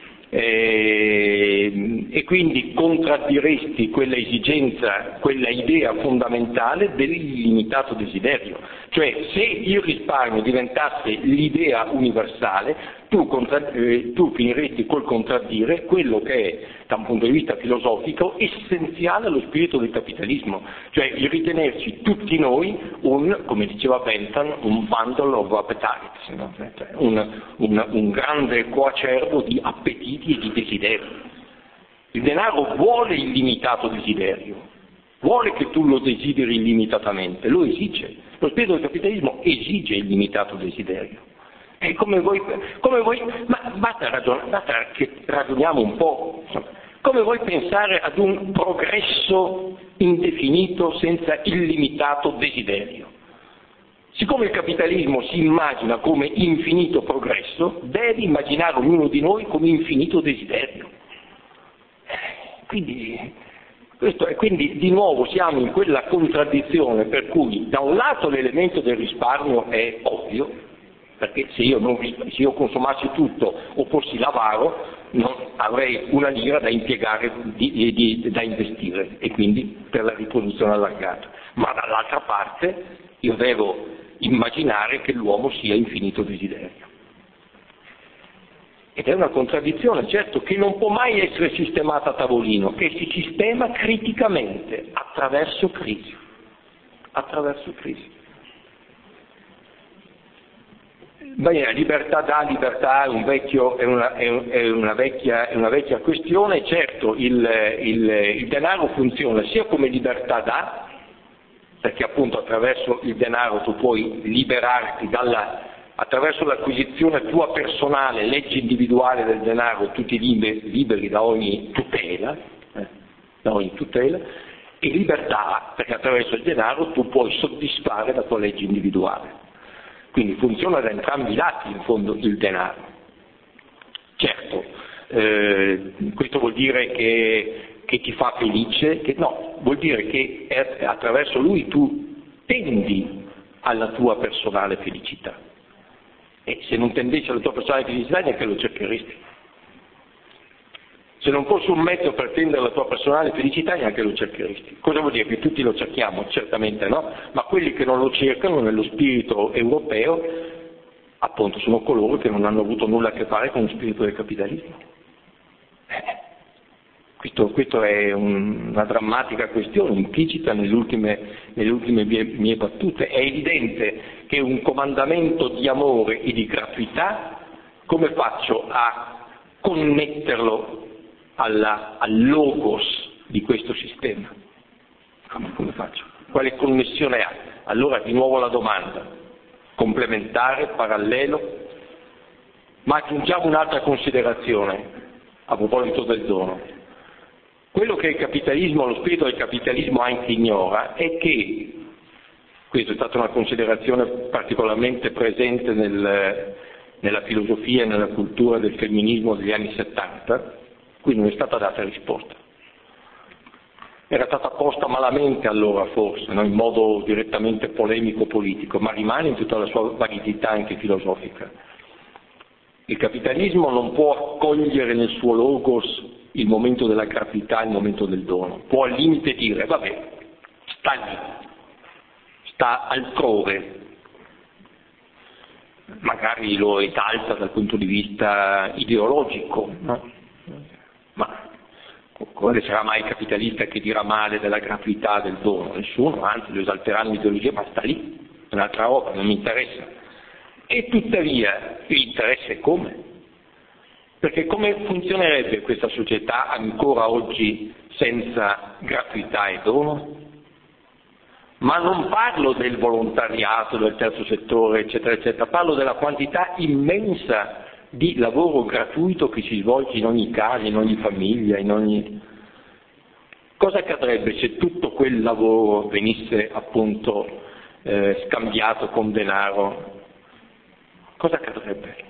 S2: E, e quindi contraddiresti quella esigenza, quella idea fondamentale dell'illimitato desiderio. Cioè, se il risparmio diventasse l'idea universale, tu, contra, eh, tu finiresti col contraddire quello che è, da un punto di vista filosofico, essenziale allo spirito del capitalismo, cioè il ritenerci tutti noi un, come diceva Bentham, un bundle of appetites, no? un, un, un grande coacervo di appetiti e di desideri. Il denaro vuole illimitato desiderio, vuole che tu lo desideri illimitatamente, lo esige. Lo spirito del capitalismo esige illimitato desiderio. E come voi, come voi ma basta, ragion, basta che ragioniamo un po', come vuoi pensare ad un progresso indefinito senza illimitato desiderio? Siccome il capitalismo si immagina come infinito progresso, deve immaginare ognuno di noi come infinito desiderio. Quindi, questo è, quindi di nuovo siamo in quella contraddizione per cui da un lato l'elemento del risparmio è ovvio, perché se io, non, se io consumassi tutto o fossi l'avaro non avrei una lira da impiegare, di, di, da investire e quindi per la riproduzione allargata, ma dall'altra parte io devo immaginare che l'uomo sia infinito desiderio. Ed è una contraddizione, certo, che non può mai essere sistemata a tavolino, che si sistema criticamente, attraverso crisi. Attraverso crisi. Beh, la libertà da libertà è, un vecchio, è, una, è, una, vecchia, è una vecchia questione, certo il, il, il denaro funziona sia come libertà da, perché appunto attraverso il denaro tu puoi liberarti dalla... attraverso l'acquisizione tua personale, legge individuale del denaro, tu ti liberi da ogni tutela, eh, da ogni tutela, e libertà, perché attraverso il denaro tu puoi soddisfare la tua legge individuale. Quindi funziona da entrambi i lati, in fondo, il denaro. Certo, eh, questo vuol dire che, che ti fa felice, che, no, vuol dire che è, attraverso lui tu tendi alla tua personale felicità. E se non tendessi alla tua personale felicità neanche lo cercheresti. Se non fosse un mezzo per tendere alla tua personale felicità neanche lo cercheresti. Cosa vuol dire? Che tutti lo cerchiamo? Certamente no, ma quelli che non lo cercano nello spirito europeo appunto sono coloro che non hanno avuto nulla a che fare con lo spirito del capitalismo. Eh, questo, questo è un, una drammatica questione implicita nelle ultime, nelle ultime mie, mie battute. È evidente che un comandamento di amore e di gratuità, come faccio a connetterlo alla, al logos di questo sistema? Come, come faccio? Quale connessione ha? Allora di nuovo la domanda, complementare, parallelo, ma aggiungiamo un'altra considerazione a proposito del dono. Quello che il capitalismo, lo spirito del capitalismo anche ignora è che, questa è stata una considerazione particolarmente presente nel, nella filosofia e nella cultura del femminismo degli anni settanta, qui non è stata data risposta. Era stata posta malamente allora forse, no? In modo direttamente polemico-politico, ma rimane in tutta la sua validità anche filosofica. Il capitalismo non può accogliere nel suo logos il momento della gratuità, il momento del dono. Può al limite dire, vabbè, sta lì, sta altrove, magari lo esalta dal punto di vista ideologico, no? Ma quale sarà mai il capitalista che dirà male della gratuità del dono? Nessuno, anzi lo esalteranno l'ideologia, ma sta lì, è un'altra roba, non mi interessa. E tuttavia l'interesse è come? Perché come funzionerebbe questa società ancora oggi senza gratuità e dono? Ma non parlo del volontariato, del terzo settore, eccetera, eccetera, parlo della quantità immensa di lavoro gratuito che si svolge in ogni casa, in ogni famiglia, in ogni... Cosa accadrebbe se tutto quel lavoro venisse appunto eh, scambiato con denaro? Cosa accadrebbe?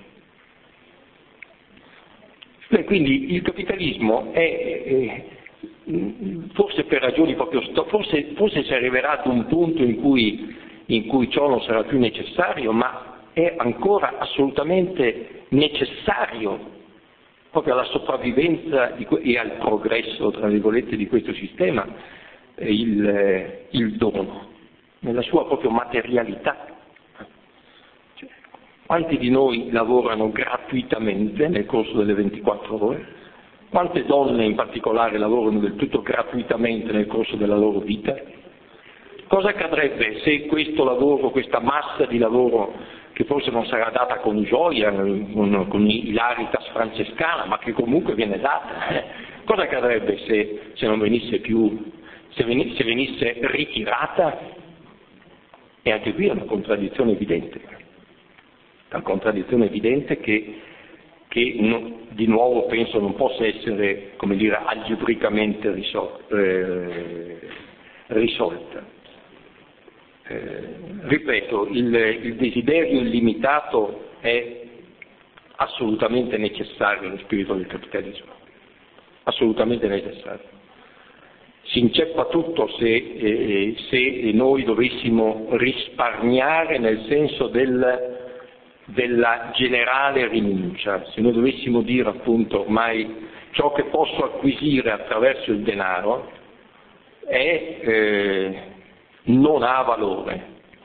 S2: Beh, quindi il capitalismo è, è forse per ragioni proprio sto, forse, forse si arriverà ad un punto in cui, in cui ciò non sarà più necessario, ma è ancora assolutamente necessario proprio alla sopravvivenza di, e al progresso, tra virgolette, di questo sistema, il, il dono, nella sua proprio materialità. Cioè, quanti di noi lavorano gratuitamente nel corso delle ventiquattro ore? Quante donne in particolare lavorano del tutto gratuitamente nel corso della loro vita? Cosa accadrebbe se questo lavoro, questa massa di lavoro, che forse non sarà data con gioia, con, con ilaritas francescana, ma che comunque viene data, eh? Cosa accadrebbe se, se non venisse più, se venisse, se venisse ritirata? E anche qui è una contraddizione evidente, una contraddizione evidente che che no, di nuovo penso non possa essere, come dire, algebricamente risol- eh, risolta. Eh, ripeto, il, il desiderio illimitato è assolutamente necessario nello spirito del capitalismo, assolutamente necessario. Si inceppa tutto se, eh, se noi dovessimo risparmiare nel senso del della generale rinuncia, se noi dovessimo dire appunto ormai ciò che posso acquisire attraverso il denaro è, eh, non ha valore.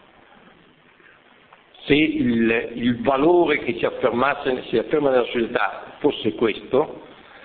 S2: Se il, il valore che si affermasse, si afferma nella società fosse questo,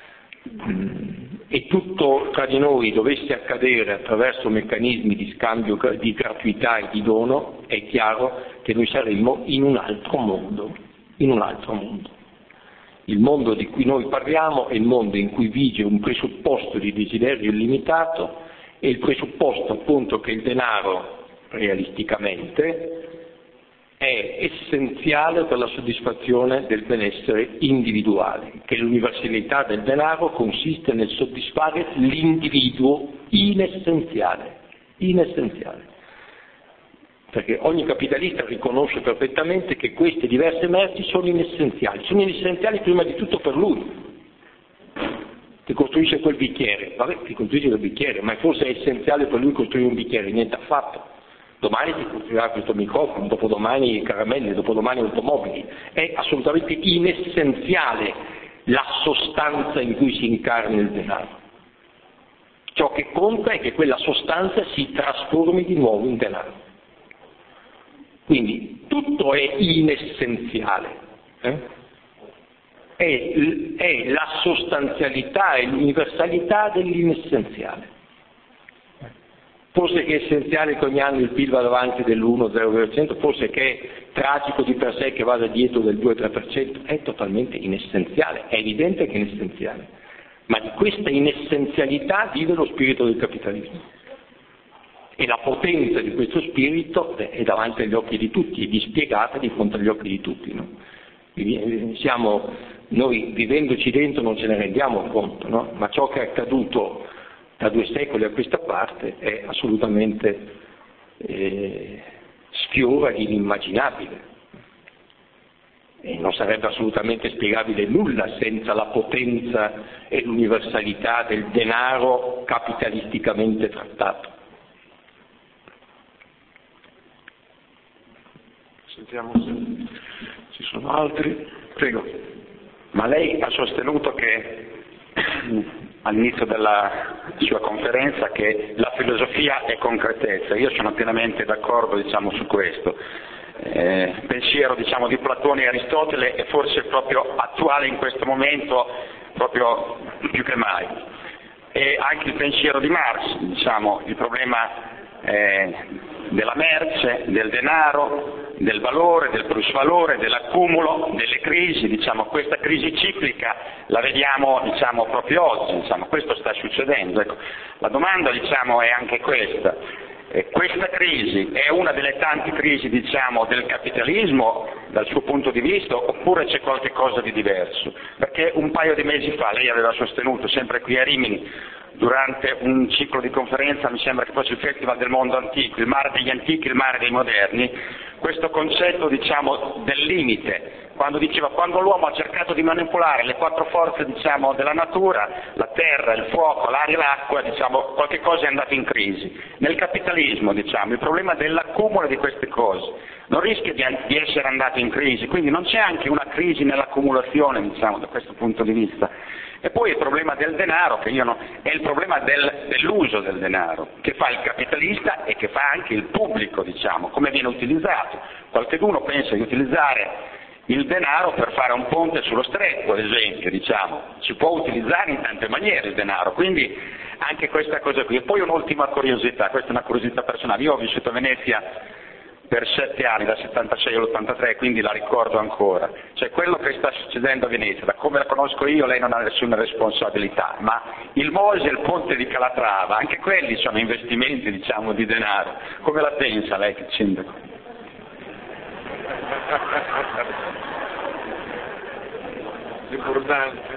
S2: e tutto tra di noi dovesse accadere attraverso meccanismi di scambio di gratuità e di dono, è chiaro che noi saremmo in un altro mondo, in un altro mondo. Il mondo di cui noi parliamo è il mondo in cui vige un presupposto di desiderio illimitato e il presupposto appunto che il denaro, realisticamente, è essenziale per la soddisfazione del benessere individuale, che l'universalità del denaro consiste nel soddisfare l'individuo in essenziale, in essenziale. Perché ogni capitalista riconosce perfettamente che queste diverse merci sono inessenziali, sono inessenziali prima di tutto per lui. Ti costruisce quel bicchiere, vabbè, ti costruisce quel bicchiere, ma forse è essenziale per lui costruire un bicchiere, niente affatto. Domani si costruirà questo microfono, dopodomani caramelle, dopodomani automobili. È assolutamente inessenziale la sostanza in cui si incarna il denaro. Ciò che conta è che quella sostanza si trasformi di nuovo in denaro. Quindi tutto è inessenziale. Eh? È, è la sostanzialità e l'universalità dell'inessenziale. Forse che è essenziale che ogni anno il P I L vada avanti dell'uno virgola zero per cento, forse che è tragico di per sé che vada dietro del due tre per cento, è totalmente inessenziale, è evidente che è inessenziale. Ma di questa inessenzialità vive lo spirito del capitalismo. E la potenza di questo spirito è davanti agli occhi di tutti, è dispiegata di fronte agli occhi di tutti. No? Siamo, noi vivendoci dentro non ce ne rendiamo conto, no? Ma ciò che è accaduto da due secoli a questa parte è assolutamente eh, sfiora l'inimmaginabile. E non sarebbe assolutamente spiegabile nulla senza la potenza e l'universalità del denaro capitalisticamente trattato.
S1: Sentiamo se ci sono altri. Prego.
S6: Ma lei ha sostenuto che all'inizio della sua conferenza che la filosofia è concretezza. Io sono pienamente d'accordo, diciamo, su questo. Eh, pensiero, diciamo, di Platone e Aristotele è forse proprio attuale in questo momento, proprio più che mai. E anche il pensiero di Marx, diciamo, il problema eh, della merce, del denaro, del valore, del plusvalore, dell'accumulo, delle crisi, diciamo, questa crisi ciclica la vediamo, diciamo, proprio oggi, diciamo, questo sta succedendo. Ecco, la domanda, diciamo, è anche questa. E questa crisi è una delle tante crisi, diciamo, del capitalismo dal suo punto di vista, oppure c'è qualche cosa di diverso? Perché un paio di mesi fa lei aveva sostenuto, sempre qui a Rimini, durante un ciclo di conferenza, mi sembra che fosse il Festival del Mondo Antico, il mare degli antichi, il mare dei moderni, questo concetto, diciamo, del limite, quando diceva quando l'uomo ha cercato di manipolare le quattro forze, diciamo, della natura, la terra, il fuoco, l'aria e l'acqua, diciamo, qualche cosa è andato in crisi. Nel capitalismo, diciamo, il problema dell'accumulo di queste cose non rischia di, di essere andato in crisi, quindi non c'è anche una crisi nell'accumulazione, diciamo, da questo punto di vista. E poi il problema del denaro, che io no, è il problema del, dell'uso del denaro, che fa il capitalista e che fa anche il pubblico, diciamo, come viene utilizzato. Qualcuno pensa di utilizzare il denaro per fare un ponte sullo stretto, ad esempio, diciamo, si può utilizzare in tante maniere il denaro, quindi anche questa cosa qui. E poi un'ultima curiosità, questa è una curiosità personale, io ho vissuto a Venezia per sette anni, dal settantasei all'ottantatré, quindi la ricordo ancora. Cioè quello che sta succedendo a Venezia, da come la conosco io, lei non ha nessuna responsabilità, ma il Mose e il ponte di Calatrava, anche quelli sono investimenti, diciamo, di denaro. Come la pensa lei, che sindaco?
S1: Importante.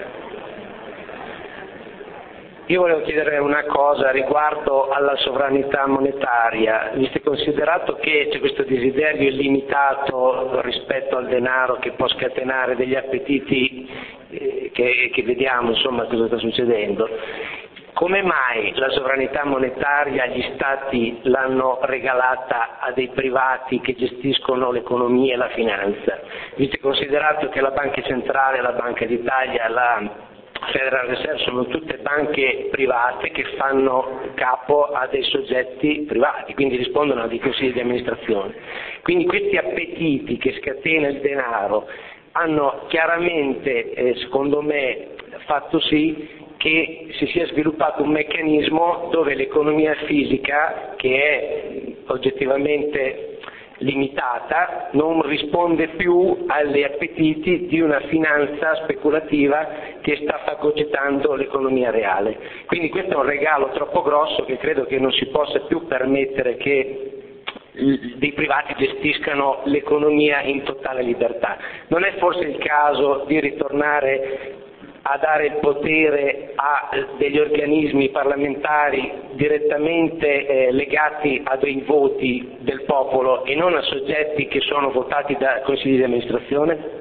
S7: Io volevo chiedere una cosa riguardo alla sovranità monetaria, visto e considerato che c'è questo desiderio illimitato rispetto al denaro che può scatenare degli appetiti eh, che, che vediamo, insomma, cosa sta succedendo. Come mai la sovranità monetaria gli Stati l'hanno regalata a dei privati che gestiscono l'economia e la finanza? Visto e considerato che la Banca Centrale, la Banca d'Italia, la Federal Reserve sono tutte banche private che fanno capo a dei soggetti privati, quindi rispondono a dei consigli di amministrazione. Quindi questi appetiti che scatena il denaro hanno chiaramente, eh, secondo me, fatto sì che si sia sviluppato un meccanismo dove l'economia fisica, che è oggettivamente limitata, non risponde più agli appetiti di una finanza speculativa che sta fagocitando l'economia reale. Quindi questo è un regalo troppo grosso che credo che non si possa più permettere che dei privati gestiscano l'economia in totale libertà. Non è forse il caso di ritornare a dare il potere a degli organismi parlamentari direttamente eh, legati a dei voti del popolo e non a soggetti che sono votati da consigli di amministrazione?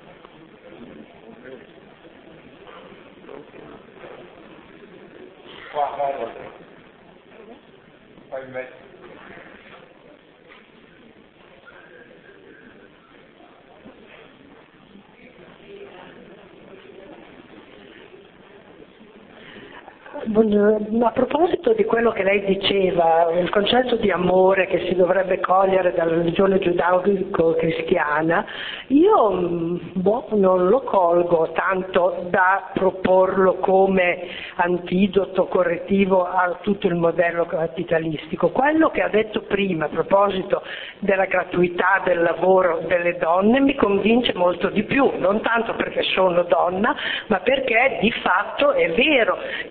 S8: A proposito di quello che lei diceva, il concetto di amore che si dovrebbe cogliere dalla religione giudaico-cristiana, io boh, non lo colgo tanto da proporlo come antidoto correttivo a tutto il modello capitalistico. Quello che ha detto prima a proposito della gratuità del lavoro delle donne mi convince molto di più, non tanto perché sono donna, ma perché di fatto è vero che nel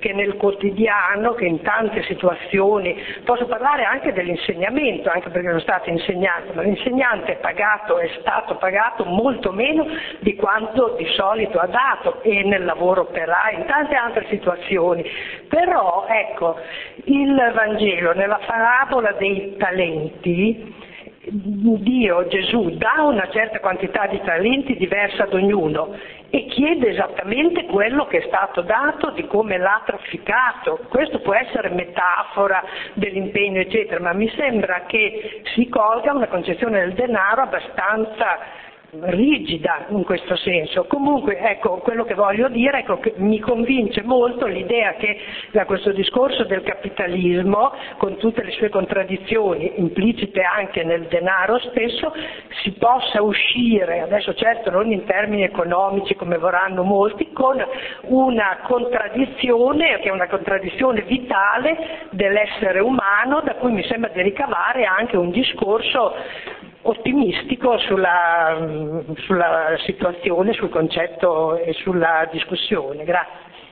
S8: quotidiano che in tante situazioni, posso parlare anche dell'insegnamento, anche perché sono stata insegnante, ma l'insegnante è pagato, è stato pagato molto meno di quanto di solito ha dato, e nel lavoro operaio, in tante altre situazioni. Però ecco, il Vangelo nella parabola dei talenti, Dio, Gesù, dà una certa quantità di talenti diversa ad ognuno e chiede esattamente quello che è stato dato, di come l'ha trafficato. Questo può essere metafora dell'impegno eccetera, ma mi sembra che si colga una concezione del denaro abbastanza rigida in questo senso. Comunque ecco, quello che voglio dire, ecco, che mi convince molto l'idea che da questo discorso del capitalismo, con tutte le sue contraddizioni implicite anche nel denaro stesso, si possa uscire, adesso certo non in termini economici come vorranno molti, con una contraddizione che è una contraddizione vitale dell'essere umano, da cui mi sembra di ricavare anche un discorso ottimistico sulla, sulla situazione, sul concetto e sulla discussione. Grazie.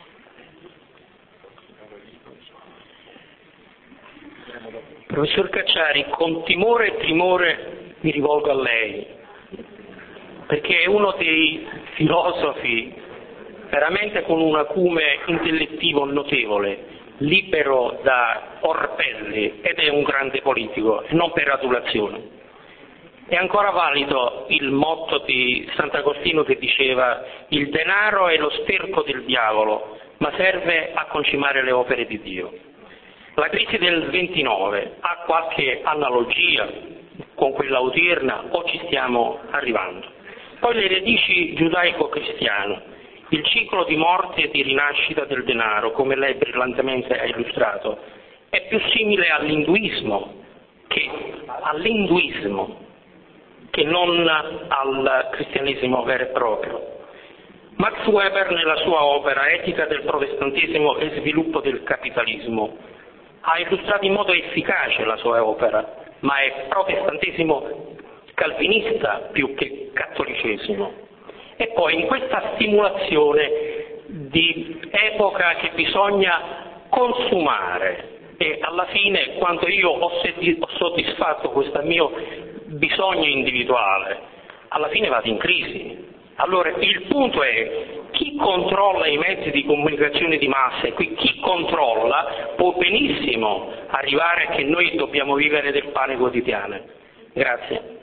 S7: Professor Cacciari, con timore e timore mi rivolgo a lei, perché è uno dei filosofi veramente con un acume intellettivo notevole, libero da orpelli, ed è un grande politico, e non per adulazione. È ancora valido il motto di Sant'Agostino che diceva: il denaro è lo sterco del diavolo, ma serve a concimare le opere di Dio. La crisi del ventinove ha qualche analogia con quella odierna o ci stiamo arrivando? Poi le radici giudaico-cristiane, il ciclo di morte e di rinascita del denaro, come lei brillantemente ha illustrato, è più simile all'induismo che all'induismo che non al cristianesimo vero e proprio. Max Weber, nella sua opera Etica del protestantesimo e sviluppo del capitalismo, ha illustrato in modo efficace la sua opera, ma è protestantesimo calvinista più che cattolicesimo. E poi in questa stimolazione di epoca che bisogna consumare, e alla fine, quando io ho soddisfatto questo mio bisogno individuale, alla fine vado in crisi. Allora il punto è: chi controlla i mezzi di comunicazione di massa, e qui chi controlla può benissimo arrivare a che noi dobbiamo vivere del pane quotidiano. Grazie.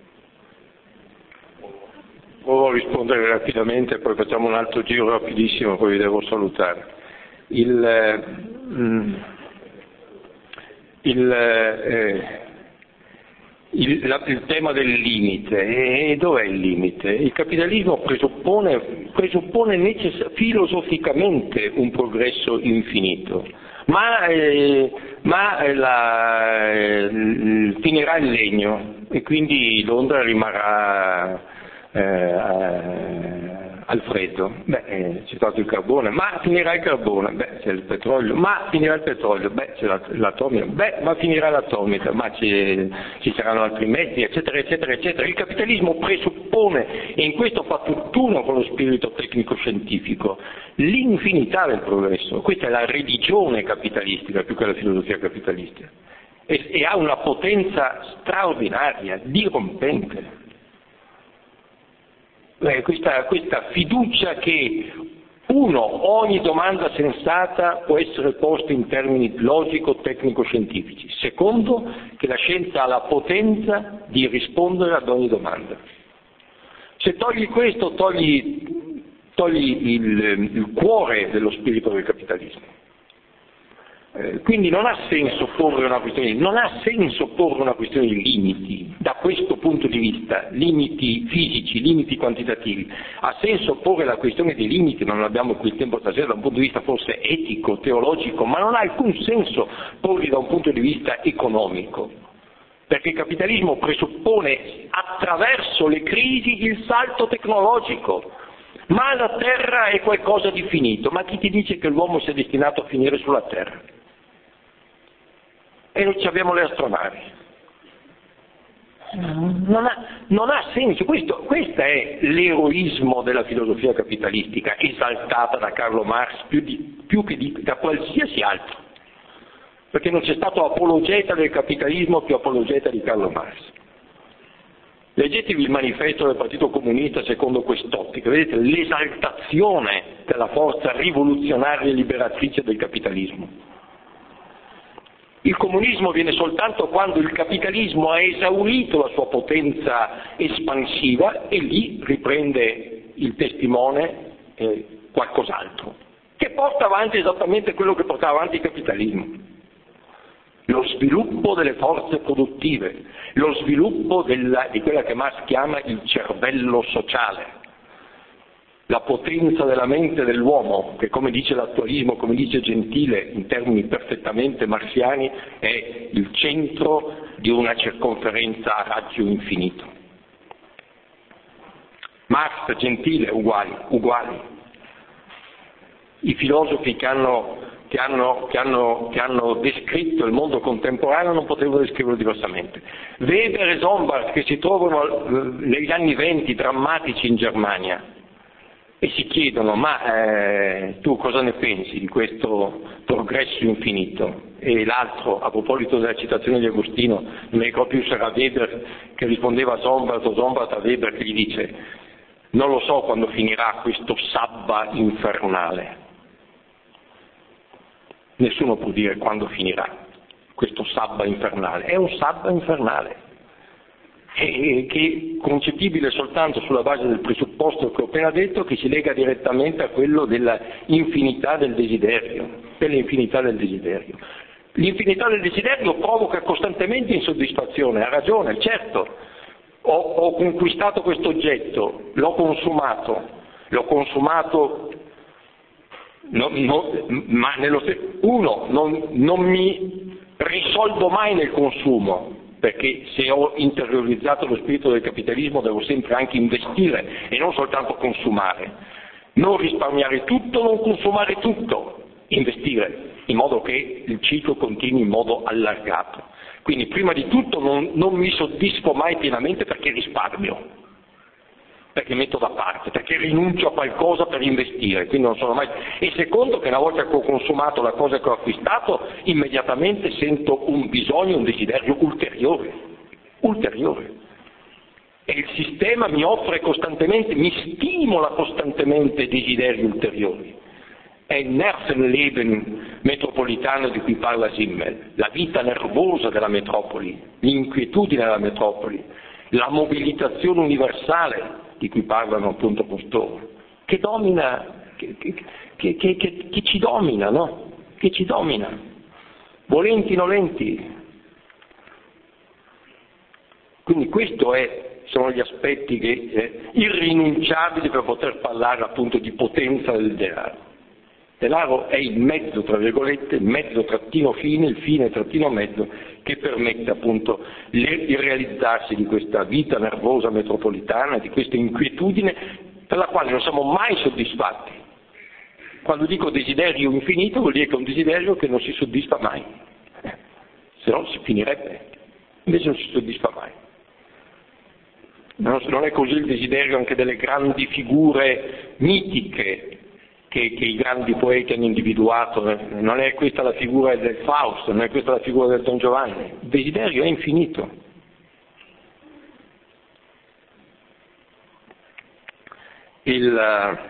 S2: Volevo rispondere rapidamente, poi facciamo un altro giro rapidissimo, poi vi devo salutare. Il, eh, il, eh, Il, la, il tema del limite, e dov'è il limite? Il capitalismo presuppone, presuppone necess- filosoficamente un progresso infinito, ma, eh, ma la, eh, finirà il legno e quindi Londra rimarrà eh, al freddo. Beh, eh, c'è stato il carbone, ma finirà il carbone, beh, c'è il petrolio, ma finirà il petrolio, beh, c'è l'atomica, beh, ma finirà l'atomica, ma ci saranno altri mezzi, eccetera, eccetera, eccetera. Il capitalismo presuppone, e in questo fa tutt'uno con lo spirito tecnico-scientifico, l'infinità del progresso. Questa è la religione capitalistica più che la filosofia capitalistica, e, e ha una potenza straordinaria, dirompente. Eh, questa, questa fiducia che uno, ogni domanda sensata può essere posta in termini logico-tecnico-scientifici. Secondo, che la scienza ha la potenza di rispondere ad ogni domanda. Se togli questo, togli, togli il, il cuore dello spirito del capitalismo. Eh, quindi non ha senso porre una questione, non ha senso porre una questione di limiti da questo punto di vista, limiti fisici, limiti quantitativi. Ha senso porre la questione dei limiti, non abbiamo qui il tempo stasera, da un punto di vista forse etico, teologico, ma non ha alcun senso porli da un punto di vista economico, perché il capitalismo presuppone attraverso le crisi il salto tecnologico. Ma la Terra è qualcosa di finito, ma chi ti dice che l'uomo sia destinato a finire sulla Terra? E noi abbiamo le astronavi. Non ha, non ha senso, questo, questo è l'eroismo della filosofia capitalistica esaltata da Carlo Marx più, di, più che di, da qualsiasi altro, perché non c'è stato apologeta del capitalismo più apologeta di Carlo Marx. Leggetevi il manifesto del Partito Comunista secondo quest'ottica, vedete l'esaltazione della forza rivoluzionaria e liberatrice del capitalismo. Il comunismo viene soltanto quando il capitalismo ha esaurito la sua potenza espansiva e lì riprende il testimone eh, qualcos'altro, che porta avanti esattamente quello che portava avanti il capitalismo. Lo sviluppo delle forze produttive, lo sviluppo della, di quella che Marx chiama il cervello sociale, la potenza della mente dell'uomo, che come dice l'attualismo, come dice Gentile, in termini perfettamente marxiani, è il centro di una circonferenza a raggio infinito. Marx, Gentile, uguali, uguali. I filosofi che hanno, che hanno, che hanno, che hanno descritto il mondo contemporaneo non potevano descriverlo diversamente. Weber e Sombart che si trovano negli anni venti drammatici in Germania, e si chiedono, ma eh, tu cosa ne pensi di questo progresso infinito? E l'altro, a proposito della citazione di Agostino, non mi ricordo più se era Weber che rispondeva a Sombart o Sombart a Weber che gli dice: non lo so quando finirà questo sabba infernale. Nessuno può dire quando finirà questo sabba infernale. È un sabba infernale, che è concepibile soltanto sulla base del presupposto che ho appena detto, che si lega direttamente a quello della infinità del desiderio, dell'infinità del desiderio. L'infinità del desiderio provoca costantemente insoddisfazione, ha ragione, certo, ho, ho conquistato questo oggetto, l'ho consumato, l'ho consumato, no, no, ma nello stesso, uno, non, non mi risolvo mai nel consumo, perché se ho interiorizzato lo spirito del capitalismo devo sempre anche investire e non soltanto consumare. Non risparmiare tutto, non consumare tutto, investire, in modo che il ciclo continui in modo allargato. Quindi prima di tutto non, non mi soddisfo mai pienamente perché risparmio, perché metto da parte, perché rinuncio a qualcosa per investire, quindi non sono mai. E secondo, che una volta che ho consumato la cosa che ho acquistato, immediatamente sento un bisogno, un desiderio ulteriore, ulteriore. E il sistema mi offre costantemente, mi stimola costantemente desideri ulteriori. È il Nervenleben metropolitano di cui parla Simmel, la vita nervosa della metropoli, l'inquietudine della metropoli, la mobilitazione universale di cui parlano appunto costoro, che domina, che, che, che, che, che, che ci domina, no? Che ci domina, volenti nolenti. Quindi questo è, sono gli aspetti che, eh, irrinunciabili per poter parlare appunto di potenza del denaro. Il denaro è il mezzo, tra virgolette, il mezzo trattino fine, il fine trattino mezzo, che permette appunto le, il realizzarsi di questa vita nervosa metropolitana, di questa inquietudine per la quale non siamo mai soddisfatti. Quando dico desiderio infinito vuol dire che è un desiderio che non si soddisfa mai, eh, se no si finirebbe, invece non si soddisfa mai. Non è così il desiderio anche delle grandi figure mitiche Che, che i grandi poeti hanno individuato, non è questa la figura del Fausto, non è questa la figura del Don Giovanni, il desiderio è infinito. Il,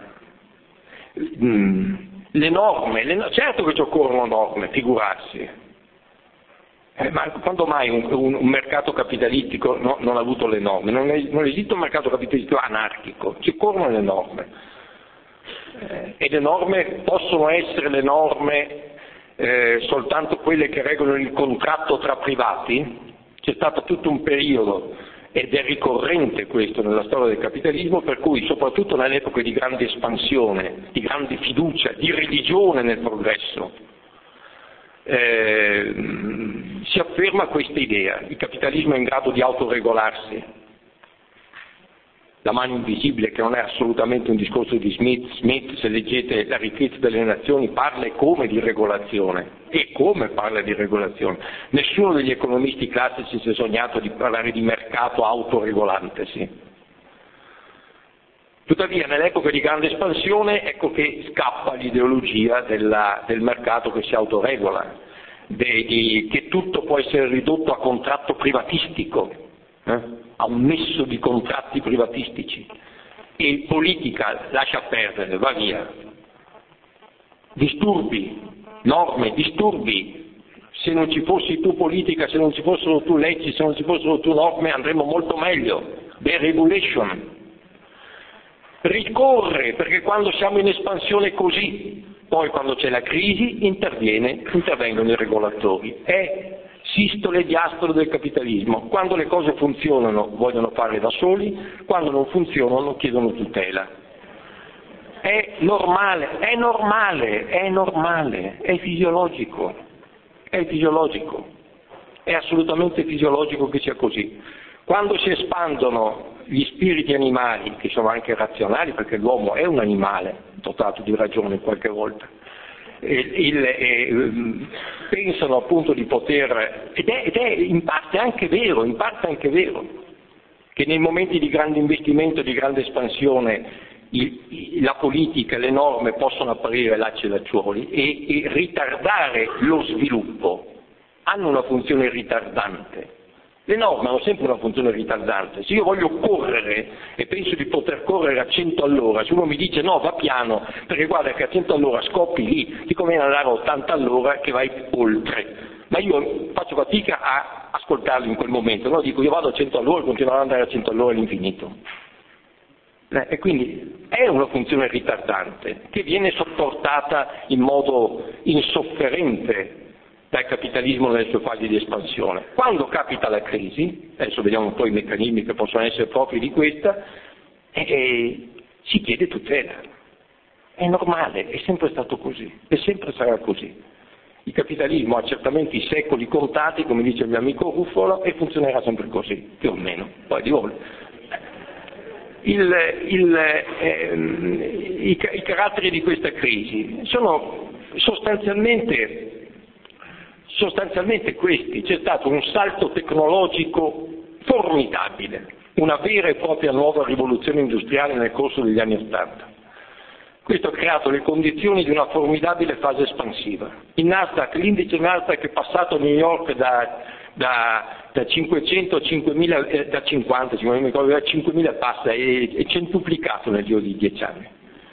S2: le norme, le, certo che ci occorrono norme, figurarsi, eh, ma quando mai un, un, un mercato capitalistico no, non ha avuto le norme? Non, è, non esiste un mercato capitalistico anarchico, ci occorrono le norme. E le norme possono essere le norme eh, soltanto quelle che regolano il contratto tra privati. C'è stato tutto un periodo, ed è ricorrente questo nella storia del capitalismo, per cui soprattutto nell'epoca di grande espansione, di grande fiducia, di religione nel progresso, eh, si afferma questa idea: il capitalismo è in grado di autoregolarsi. la mano invisibile, che non è assolutamente un discorso di Smith. Smith, se leggete La ricchezza delle nazioni, parla e come di regolazione, e come parla di regolazione. Nessuno degli economisti classici si è sognato di parlare di mercato autoregolante, sì. Tuttavia, nell'epoca di grande espansione, ecco che scappa l'ideologia della, del mercato che si autoregola, de, di, che tutto può essere ridotto a contratto privatistico, eh? a un nesso di contratti privatistici, e politica lascia perdere, va via. Disturbi, norme, disturbi. Se non ci fossi tu politica, se non ci fossero tu leggi, se non ci fossero tu norme, andremo molto meglio. Deregulation. Ricorre, perché quando siamo in espansione così, poi quando c'è la crisi interviene, intervengono i regolatori. È sistole e diastole del capitalismo. Quando le cose funzionano vogliono farle da soli, quando non funzionano chiedono tutela. È normale, è normale, è normale, è fisiologico, è fisiologico, è assolutamente fisiologico che sia così. Quando si espandono gli spiriti animali, che sono anche razionali, perché l'uomo è un animale dotato di ragione qualche volta, Il, il, eh, pensano appunto di poter, ed è, ed è in parte anche vero, in parte anche vero, che nei momenti di grande investimento, di grande espansione, il, il, la politica, le norme possono apparire lacci e lacciuoli e, e ritardare lo sviluppo, hanno una funzione ritardante. Le norme hanno sempre una funzione ritardante. Se io voglio correre e penso di poter correre a cento all'ora, se uno mi dice no, va piano, perché guarda che a cento all'ora scoppi lì, ti conviene andare a ottanta all'ora che vai oltre. Ma io faccio fatica a ascoltarlo in quel momento, no? Dico io vado a cento all'ora e continuerò ad andare a cento all'ora all'infinito. Eh, e quindi è una funzione ritardante che viene sopportata in modo insofferente dal capitalismo nelle sue fasi di espansione. Quando capita la crisi, adesso vediamo un po' i meccanismi che possono essere propri di questa, eh, si chiede tutela. È normale, è sempre stato così, e sempre sarà così. Il capitalismo ha certamente i secoli contati, come dice il mio amico Ruffolo, e funzionerà sempre così, più o meno. Poi di voi. Il, il, ehm, i, I caratteri di questa crisi sono sostanzialmente Sostanzialmente questi, c'è stato un salto tecnologico formidabile, una vera e propria nuova rivoluzione industriale nel corso degli anni Ottanta. Questo ha creato le condizioni di una formidabile fase espansiva. Il Nasdaq, l'indice Nasdaq è passato a New York da, da, da cinquecento a cinquemila, eh, da cinquanta, da cinquemila passa e è centuplicato nel giro di dieci anni.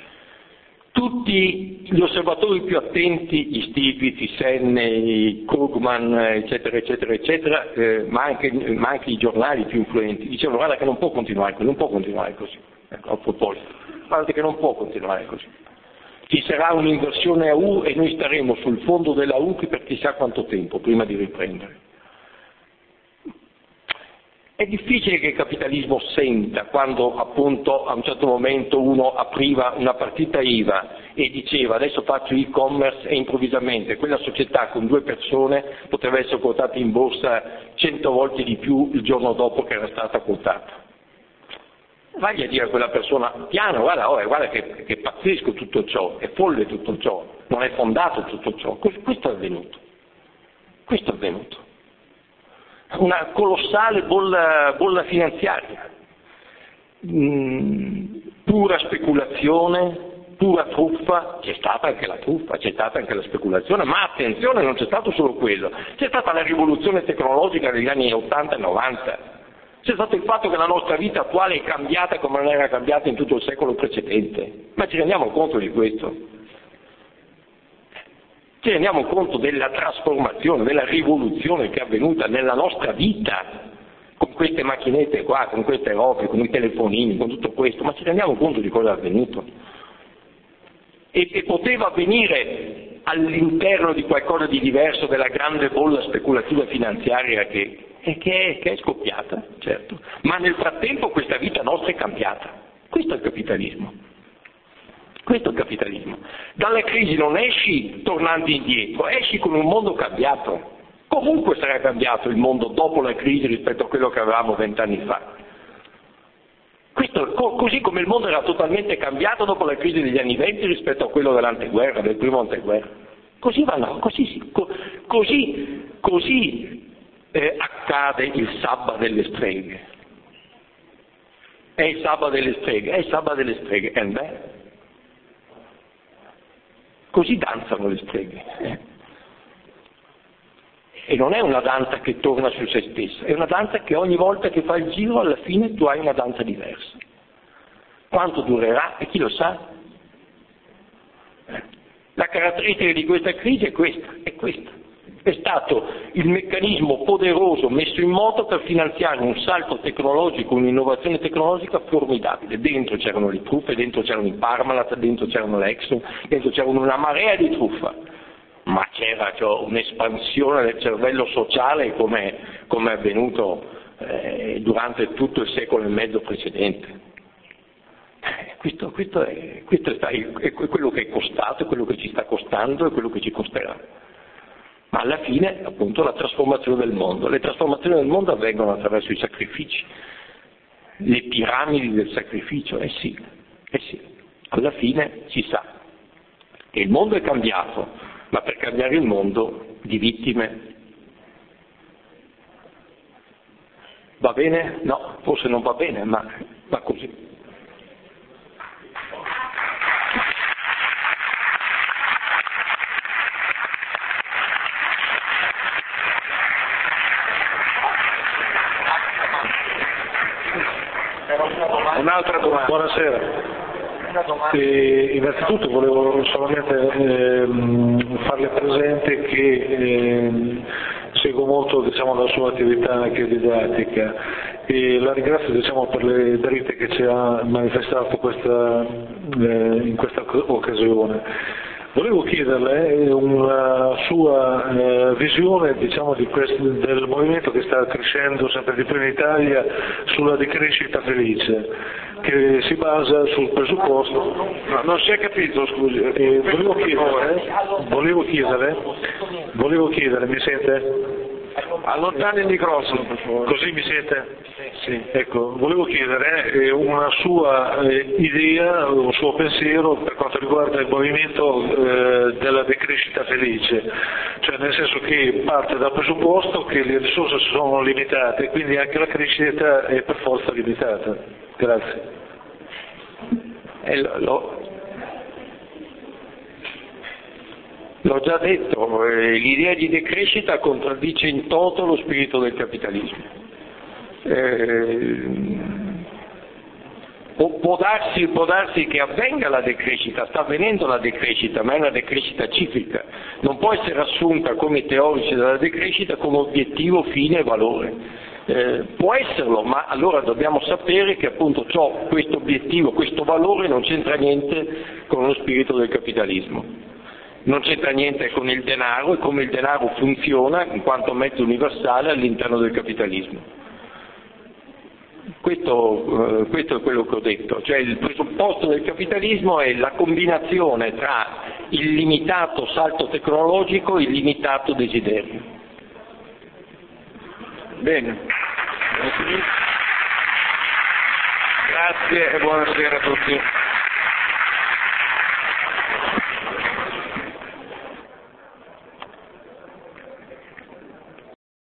S2: Tutti gli osservatori più attenti, gli Stiglitz, i Senne, i Krugman, eccetera, eccetera, eccetera, eh, ma, anche, ma anche i giornali più influenti, dicevano guarda che non può continuare così, non può continuare così. Ecco, a proposito, guarda che non può continuare così. Ci sarà un'inversione a U e noi staremo sul fondo della U per chissà quanto tempo prima di riprendere. È difficile che il capitalismo senta quando appunto a un certo momento uno apriva una partita I V A e diceva adesso faccio e-commerce e improvvisamente quella società con due persone poteva essere quotata in borsa cento volte di più il giorno dopo che era stata quotata. Vai a dire a quella persona, piano, guarda, oh, guarda che, che è pazzesco tutto ciò, è folle tutto ciò, non è fondato tutto ciò. Questo è avvenuto. Questo è avvenuto. Una colossale bolla, bolla finanziaria, mm, pura speculazione, pura truffa, c'è stata anche la truffa, c'è stata anche la speculazione, ma attenzione, non c'è stato solo quello, c'è stata la rivoluzione tecnologica degli anni ottanta e novanta, c'è stato il fatto che la nostra vita attuale è cambiata come non era cambiata in tutto il secolo precedente, ma ci rendiamo conto di questo? Ci rendiamo conto della trasformazione, della rivoluzione che è avvenuta nella nostra vita con queste macchinette qua, con queste robe, con i telefonini, con tutto questo, ma ci rendiamo conto di cosa è avvenuto? E, e poteva avvenire all'interno di qualcosa di diverso della grande bolla speculativa finanziaria che, che, è, che è scoppiata, certo, ma nel frattempo questa vita nostra è cambiata. Questo è il capitalismo. Questo è il capitalismo. Dalla crisi non esci tornando indietro, esci con un mondo cambiato. Comunque sarà cambiato il mondo dopo la crisi rispetto a quello che avevamo vent'anni fa. Questo Questo, co- così come il mondo era totalmente cambiato dopo la crisi degli anni venti rispetto a quello dell'anteguerra, del primo anteguerra. Così va, no, così, co- così, così eh, accade il sabba delle streghe. È il sabba delle streghe, è il sabba delle streghe, e beh, così danzano le streghe. Eh. E non è una danza che torna su se stessa, è una danza che ogni volta che fa il giro alla fine tu hai una danza diversa. Quanto durerà? E chi lo sa? La caratteristica di questa crisi è questa, è questa. È stato il meccanismo poderoso messo in moto per finanziare un salto tecnologico, un'innovazione tecnologica formidabile. Dentro c'erano le truffe, dentro c'erano i Parmalat, dentro c'erano le Exxon, dentro c'erano una marea di truffa. Ma c'era cioè, un'espansione del cervello sociale come, come è avvenuto eh, durante tutto il secolo e mezzo precedente. Eh, questo, questo, è, questo è, è quello che è costato, è quello che ci sta costando e quello che ci costerà. Ma alla fine, appunto, la trasformazione del mondo. Le trasformazioni del mondo avvengono attraverso i sacrifici, le piramidi del sacrificio, eh sì, eh sì. Alla fine si sa che il mondo è cambiato, ma per cambiare il mondo di vittime va bene? No, forse non va bene, ma va così.
S1: Un'altra domanda.
S9: Buonasera. E innanzitutto volevo solamente ehm, farle presente che ehm, seguo molto diciamo, la sua attività anche didattica e la ringrazio diciamo, per le dritte che ci ha manifestato questa, eh, in questa occasione. Volevo chiederle una sua eh, visione diciamo, di questo, del movimento che sta crescendo sempre di più in Italia sulla decrescita felice, che si basa sul presupposto.
S1: No, non si è capito, scusi.
S9: Eh, volevo chiedere, volevo chiedere, volevo chiedere, mi sente?
S1: Allontani il microfono, per favore.
S9: Così mi sente? Sì. Ecco, volevo chiedere eh, una sua eh, idea, un suo pensiero per quanto riguarda il movimento eh, della decrescita felice, cioè nel senso che parte dal presupposto che le risorse sono limitate e quindi anche la crescita è per forza limitata. Grazie.
S2: Eh, lo, lo, l'ho già detto, eh, l'idea di decrescita contraddice in toto lo spirito del capitalismo. Eh, può, può, darsi, può darsi che avvenga la decrescita, sta avvenendo la decrescita, ma è una decrescita ciclica, non può essere assunta come teorici della decrescita come obiettivo, fine e valore. Eh, può esserlo, ma allora dobbiamo sapere che appunto ciò, questo obiettivo, questo valore non c'entra niente con lo spirito del capitalismo. Non c'entra niente con il denaro e come il denaro funziona in quanto mezzo universale all'interno del capitalismo. Questo, eh, questo è quello che ho detto, cioè il presupposto del capitalismo è la combinazione tra il limitato salto tecnologico e il limitato desiderio.
S1: Bene. Grazie e buonasera a tutti.